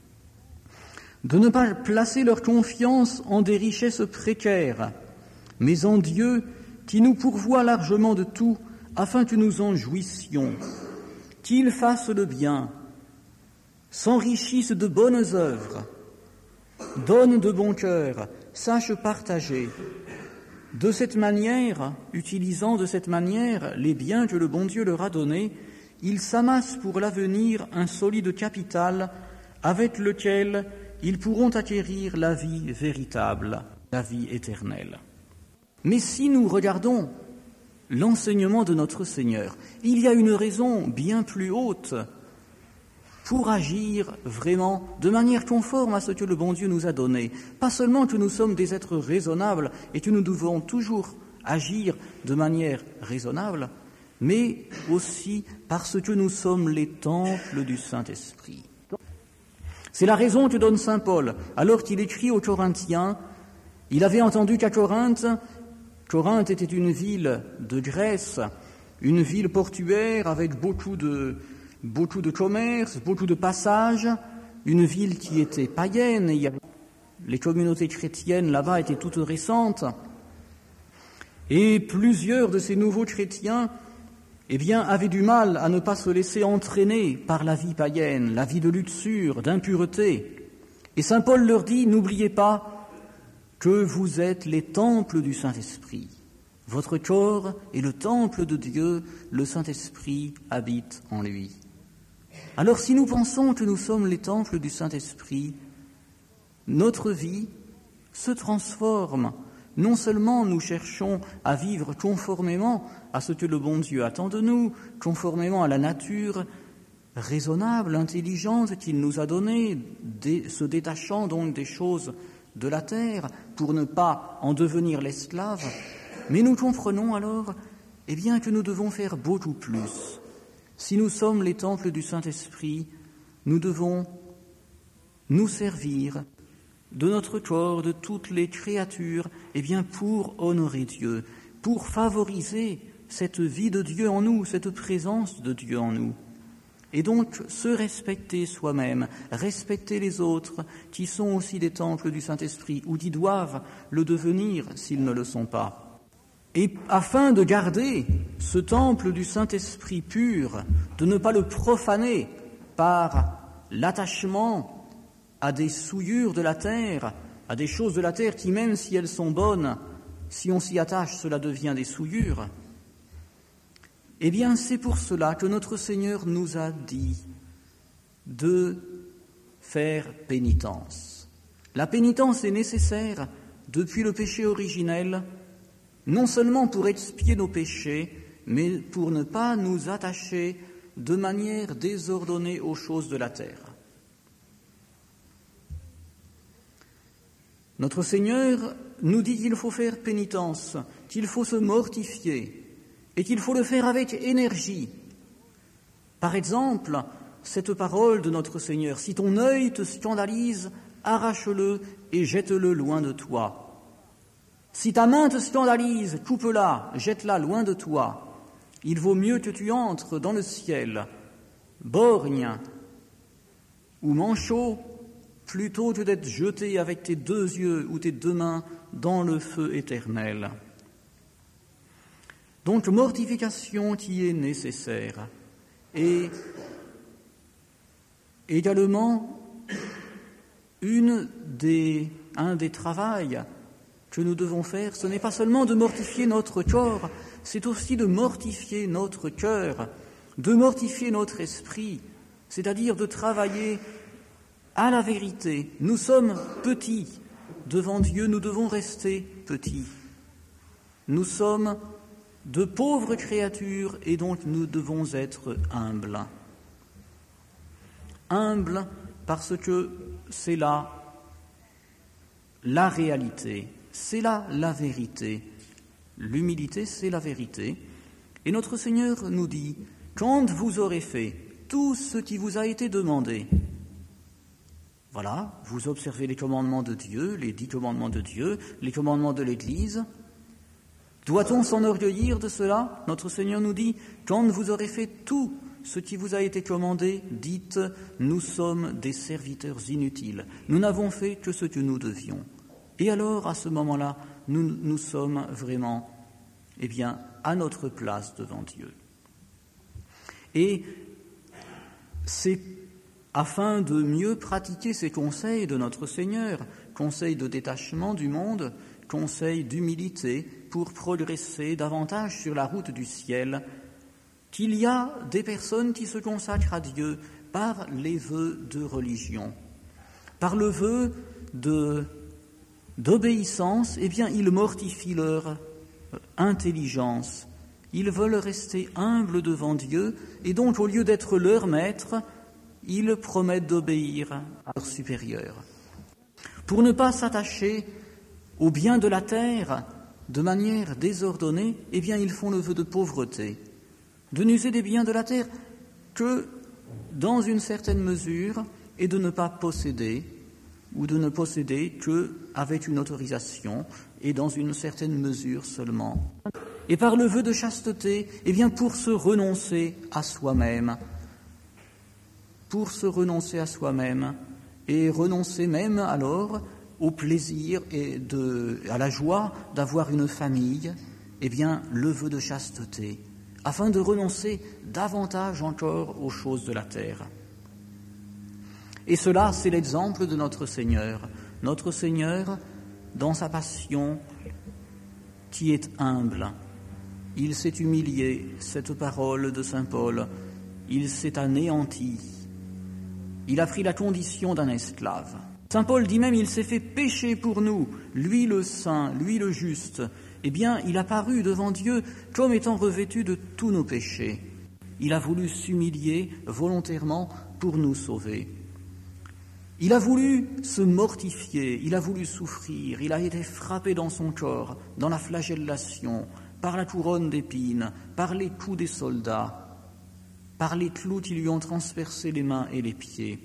De ne pas placer leur confiance en des richesses précaires, mais en Dieu qui nous pourvoit largement de tout, afin que nous en jouissions. Qu'il fasse le bien, s'enrichisse de bonnes œuvres, donne de bon cœur, sache partager. De cette manière, utilisant de cette manière les biens que le bon Dieu leur a donnés, ils s'amassent pour l'avenir un solide capital avec lequel ils pourront acquérir la vie véritable, la vie éternelle. Mais si nous regardons l'enseignement de notre Seigneur, il y a une raison bien plus haute pour agir vraiment de manière conforme à ce que le bon Dieu nous a donné. Pas seulement que nous sommes des êtres raisonnables et que nous devons toujours agir de manière raisonnable, mais aussi parce que nous sommes les temples du Saint-Esprit. C'est la raison que donne saint Paul, alors qu'il écrit aux Corinthiens. Il avait entendu qu'à Corinthe, Corinthe était une ville de Grèce, une ville portuaire avec beaucoup de, beaucoup de commerce, beaucoup de passages, une ville qui était païenne. Il y avait, les communautés chrétiennes là-bas étaient toutes récentes. Et plusieurs de ces nouveaux chrétiens eh bien, avaient du mal à ne pas se laisser entraîner par la vie païenne, la vie de luxure, d'impureté. Et saint Paul leur dit, n'oubliez pas que vous êtes les temples du Saint-Esprit. Votre corps est le temple de Dieu, le Saint-Esprit habite en lui. Alors si nous pensons que nous sommes les temples du Saint-Esprit, notre vie se transforme. Non seulement nous cherchons à vivre conformément à ce que le bon Dieu attend de nous, conformément à la nature raisonnable, intelligente qu'il nous a donnée, se détachant donc des choses de la terre pour ne pas en devenir l'esclave, mais nous comprenons alors eh bien, que nous devons faire beaucoup plus. Si nous sommes les temples du Saint-Esprit, nous devons nous servir de notre corps, de toutes les créatures, eh bien pour honorer Dieu, pour favoriser cette vie de Dieu en nous, cette présence de Dieu en nous. Et donc se respecter soi-même, respecter les autres qui sont aussi des temples du Saint-Esprit ou qui doivent le devenir s'ils ne le sont pas. Et afin de garder ce temple du Saint-Esprit pur, de ne pas le profaner par l'attachement à des souillures de la terre, à des choses de la terre qui, même si elles sont bonnes, si on s'y attache, cela devient des souillures, eh bien c'est pour cela que notre Seigneur nous a dit de faire pénitence. La pénitence est nécessaire depuis le péché originel, non seulement pour expier nos péchés, mais pour ne pas nous attacher de manière désordonnée aux choses de la terre. Notre Seigneur nous dit qu'il faut faire pénitence, qu'il faut se mortifier et qu'il faut le faire avec énergie. Par exemple, cette parole de notre Seigneur, « Si ton œil te scandalise, arrache-le et jette-le loin de toi. Si ta main te scandalise, coupe-la, jette-la loin de toi. Il vaut mieux que tu entres dans le ciel, borgne ou manchot, plutôt que d'être jeté avec tes deux yeux ou tes deux mains dans le feu éternel. » Donc, mortification qui est nécessaire. Et également, une des, un des travails que nous devons faire, ce n'est pas seulement de mortifier notre corps, c'est aussi de mortifier notre cœur, de mortifier notre esprit, c'est-à-dire de travailler à la vérité. Nous sommes petits. Devant Dieu, nous devons rester petits. Nous sommes de pauvres créatures et donc nous devons être humbles. Humbles parce que c'est là la réalité, c'est là la vérité. L'humilité, c'est la vérité. Et notre Seigneur nous dit, quand vous aurez fait tout ce qui vous a été demandé, voilà, vous observez les commandements de Dieu, les dix commandements de Dieu, les commandements de l'Église. Doit-on s'enorgueillir de cela ? Notre Seigneur nous dit, quand vous aurez fait tout ce qui vous a été commandé, dites, nous sommes des serviteurs inutiles. Nous n'avons fait que ce que nous devions. Et alors, à ce moment-là, nous, nous sommes vraiment, eh bien, à notre place devant Dieu. Et c'est afin de mieux pratiquer ces conseils de notre Seigneur, conseils de détachement du monde, conseils d'humilité, pour progresser davantage sur la route du ciel, qu'il y a des personnes qui se consacrent à Dieu par les vœux de religion, par le vœu de, d'obéissance. Eh bien, ils mortifient leur intelligence. Ils veulent rester humbles devant Dieu, et donc, au lieu d'être leur maître, ils promettent d'obéir à leur supérieur. Pour ne pas s'attacher aux biens de la terre de manière désordonnée, eh bien, ils font le vœu de pauvreté, de n'user des biens de la terre que dans une certaine mesure et de ne pas posséder, ou de ne posséder qu'avec une autorisation et dans une certaine mesure seulement. Et par le vœu de chasteté, eh bien, pour se renoncer à soi-même, pour se renoncer à soi-même, et renoncer même alors au plaisir et de, à la joie d'avoir une famille, eh bien, le vœu de chasteté, afin de renoncer davantage encore aux choses de la terre. Et cela, c'est l'exemple de notre Seigneur. Notre Seigneur, dans sa passion, qui est humble, il s'est humilié, cette parole de saint Paul, il s'est anéanti, il a pris la condition d'un esclave. Saint Paul dit même, il s'est fait pécher pour nous, lui le saint, lui le juste. Eh bien, il a paru devant Dieu comme étant revêtu de tous nos péchés. Il a voulu s'humilier volontairement pour nous sauver. Il a voulu se mortifier, il a voulu souffrir, il a été frappé dans son corps, dans la flagellation, par la couronne d'épines, par les coups des soldats, par les clous qui lui ont transpercé les mains et les pieds.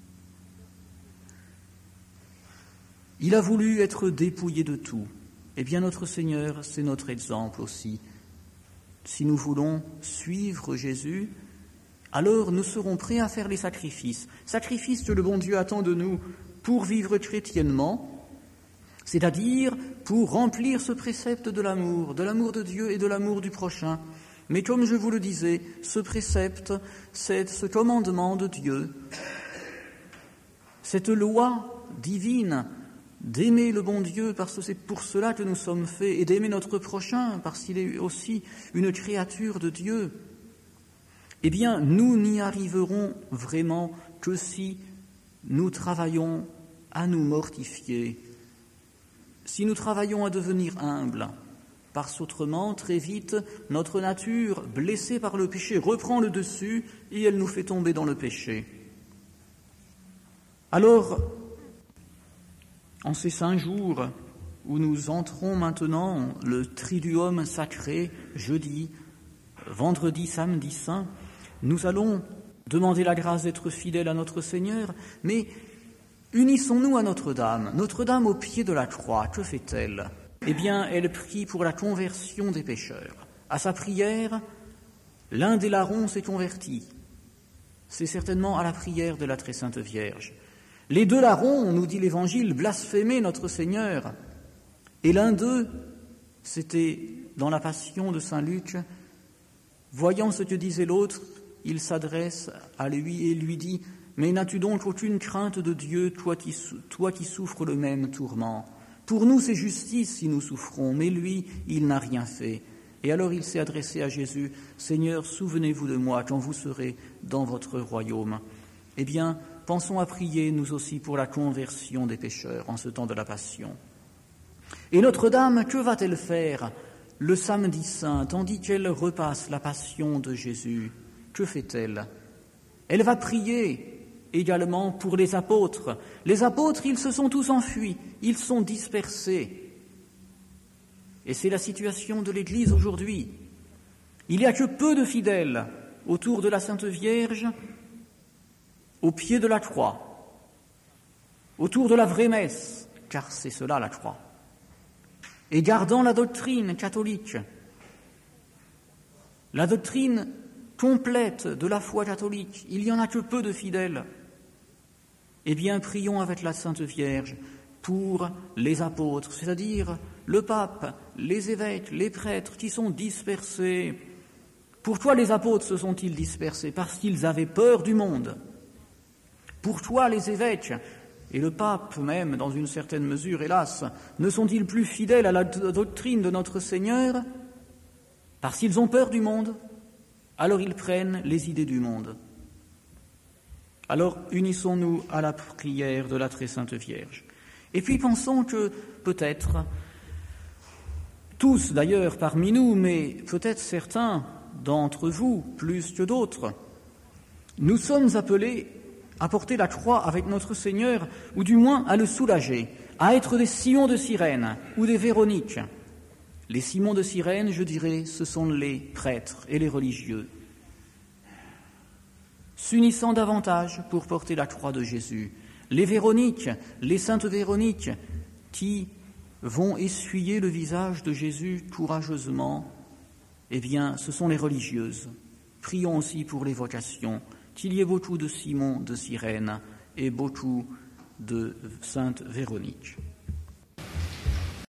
Il a voulu être dépouillé de tout. Eh bien, notre Seigneur, c'est notre exemple aussi. Si nous voulons suivre Jésus, alors nous serons prêts à faire les sacrifices. Sacrifices que le bon Dieu attend de nous pour vivre chrétiennement, c'est-à-dire pour remplir ce précepte de l'amour, de l'amour de Dieu et de l'amour du prochain. Mais comme je vous le disais, ce précepte, c'est ce commandement de Dieu, cette loi divine d'aimer le bon Dieu parce que c'est pour cela que nous sommes faits, et d'aimer notre prochain parce qu'il est aussi une créature de Dieu, eh bien, nous n'y arriverons vraiment que si nous travaillons à nous mortifier, si nous travaillons à devenir humbles, parce qu'autrement, très vite, notre nature, blessée par le péché, reprend le dessus et elle nous fait tomber dans le péché. Alors, en ces cinq jours où nous entrons maintenant le triduum sacré, jeudi, vendredi, samedi saint, nous allons demander la grâce d'être fidèles à notre Seigneur, mais unissons-nous à Notre-Dame. Notre-Dame au pied de la croix, que fait-elle ? Eh bien, elle prie pour la conversion des pécheurs. À sa prière, l'un des larrons s'est converti. C'est certainement à la prière de la Très Sainte Vierge. Les deux larrons, nous dit l'Évangile, blasphémaient notre Seigneur. Et l'un d'eux, c'était dans la Passion de saint Luc, voyant ce que disait l'autre, il s'adresse à lui et lui dit « Mais n'as-tu donc aucune crainte de Dieu, toi qui, toi qui souffres le même tourment ? Pour nous, c'est justice si nous souffrons, mais lui, il n'a rien fait. » Et alors il s'est adressé à Jésus « Seigneur, souvenez-vous de moi quand vous serez dans votre royaume. » Eh bien, pensons à prier, nous aussi, pour la conversion des pécheurs en ce temps de la Passion. Et Notre-Dame, que va-t-elle faire le samedi saint, tandis qu'elle repasse la Passion de Jésus ? Que fait-elle ? Elle va prier également pour les apôtres. Les apôtres, ils se sont tous enfuis, ils sont dispersés. Et c'est la situation de l'Église aujourd'hui. Il n'y a que peu de fidèles autour de la Sainte Vierge, au pied de la croix, autour de la vraie messe, car c'est cela la croix, et gardant la doctrine catholique, la doctrine complète de la foi catholique. Il n'y en a que peu de fidèles. Eh bien, prions avec la Sainte Vierge pour les apôtres, c'est-à-dire le pape, les évêques, les prêtres qui sont dispersés. Pourquoi les apôtres se sont-ils dispersés ? Parce qu'ils avaient peur du monde. Pourquoi les évêques et le pape même, dans une certaine mesure, hélas, ne sont-ils plus fidèles à la doctrine de notre Seigneur ? Parce qu'ils ont peur du monde. Alors ils prennent les idées du monde. Alors unissons-nous à la prière de la Très Sainte Vierge. Et puis pensons que peut-être, tous d'ailleurs parmi nous, mais peut-être certains d'entre vous, plus que d'autres, nous sommes appelés à porter la croix avec notre Seigneur, ou du moins à le soulager, à être des Simons de Cyrène ou des Véroniques. Les Simons de Cyrène, je dirais, ce sont les prêtres et les religieux, s'unissant davantage pour porter la croix de Jésus. Les Véroniques, les saintes Véroniques, qui vont essuyer le visage de Jésus courageusement, eh bien, ce sont les religieuses. Prions aussi pour les vocations, qu'il y ait beaucoup de Simons de Cyrène et beaucoup de saintes Véroniques.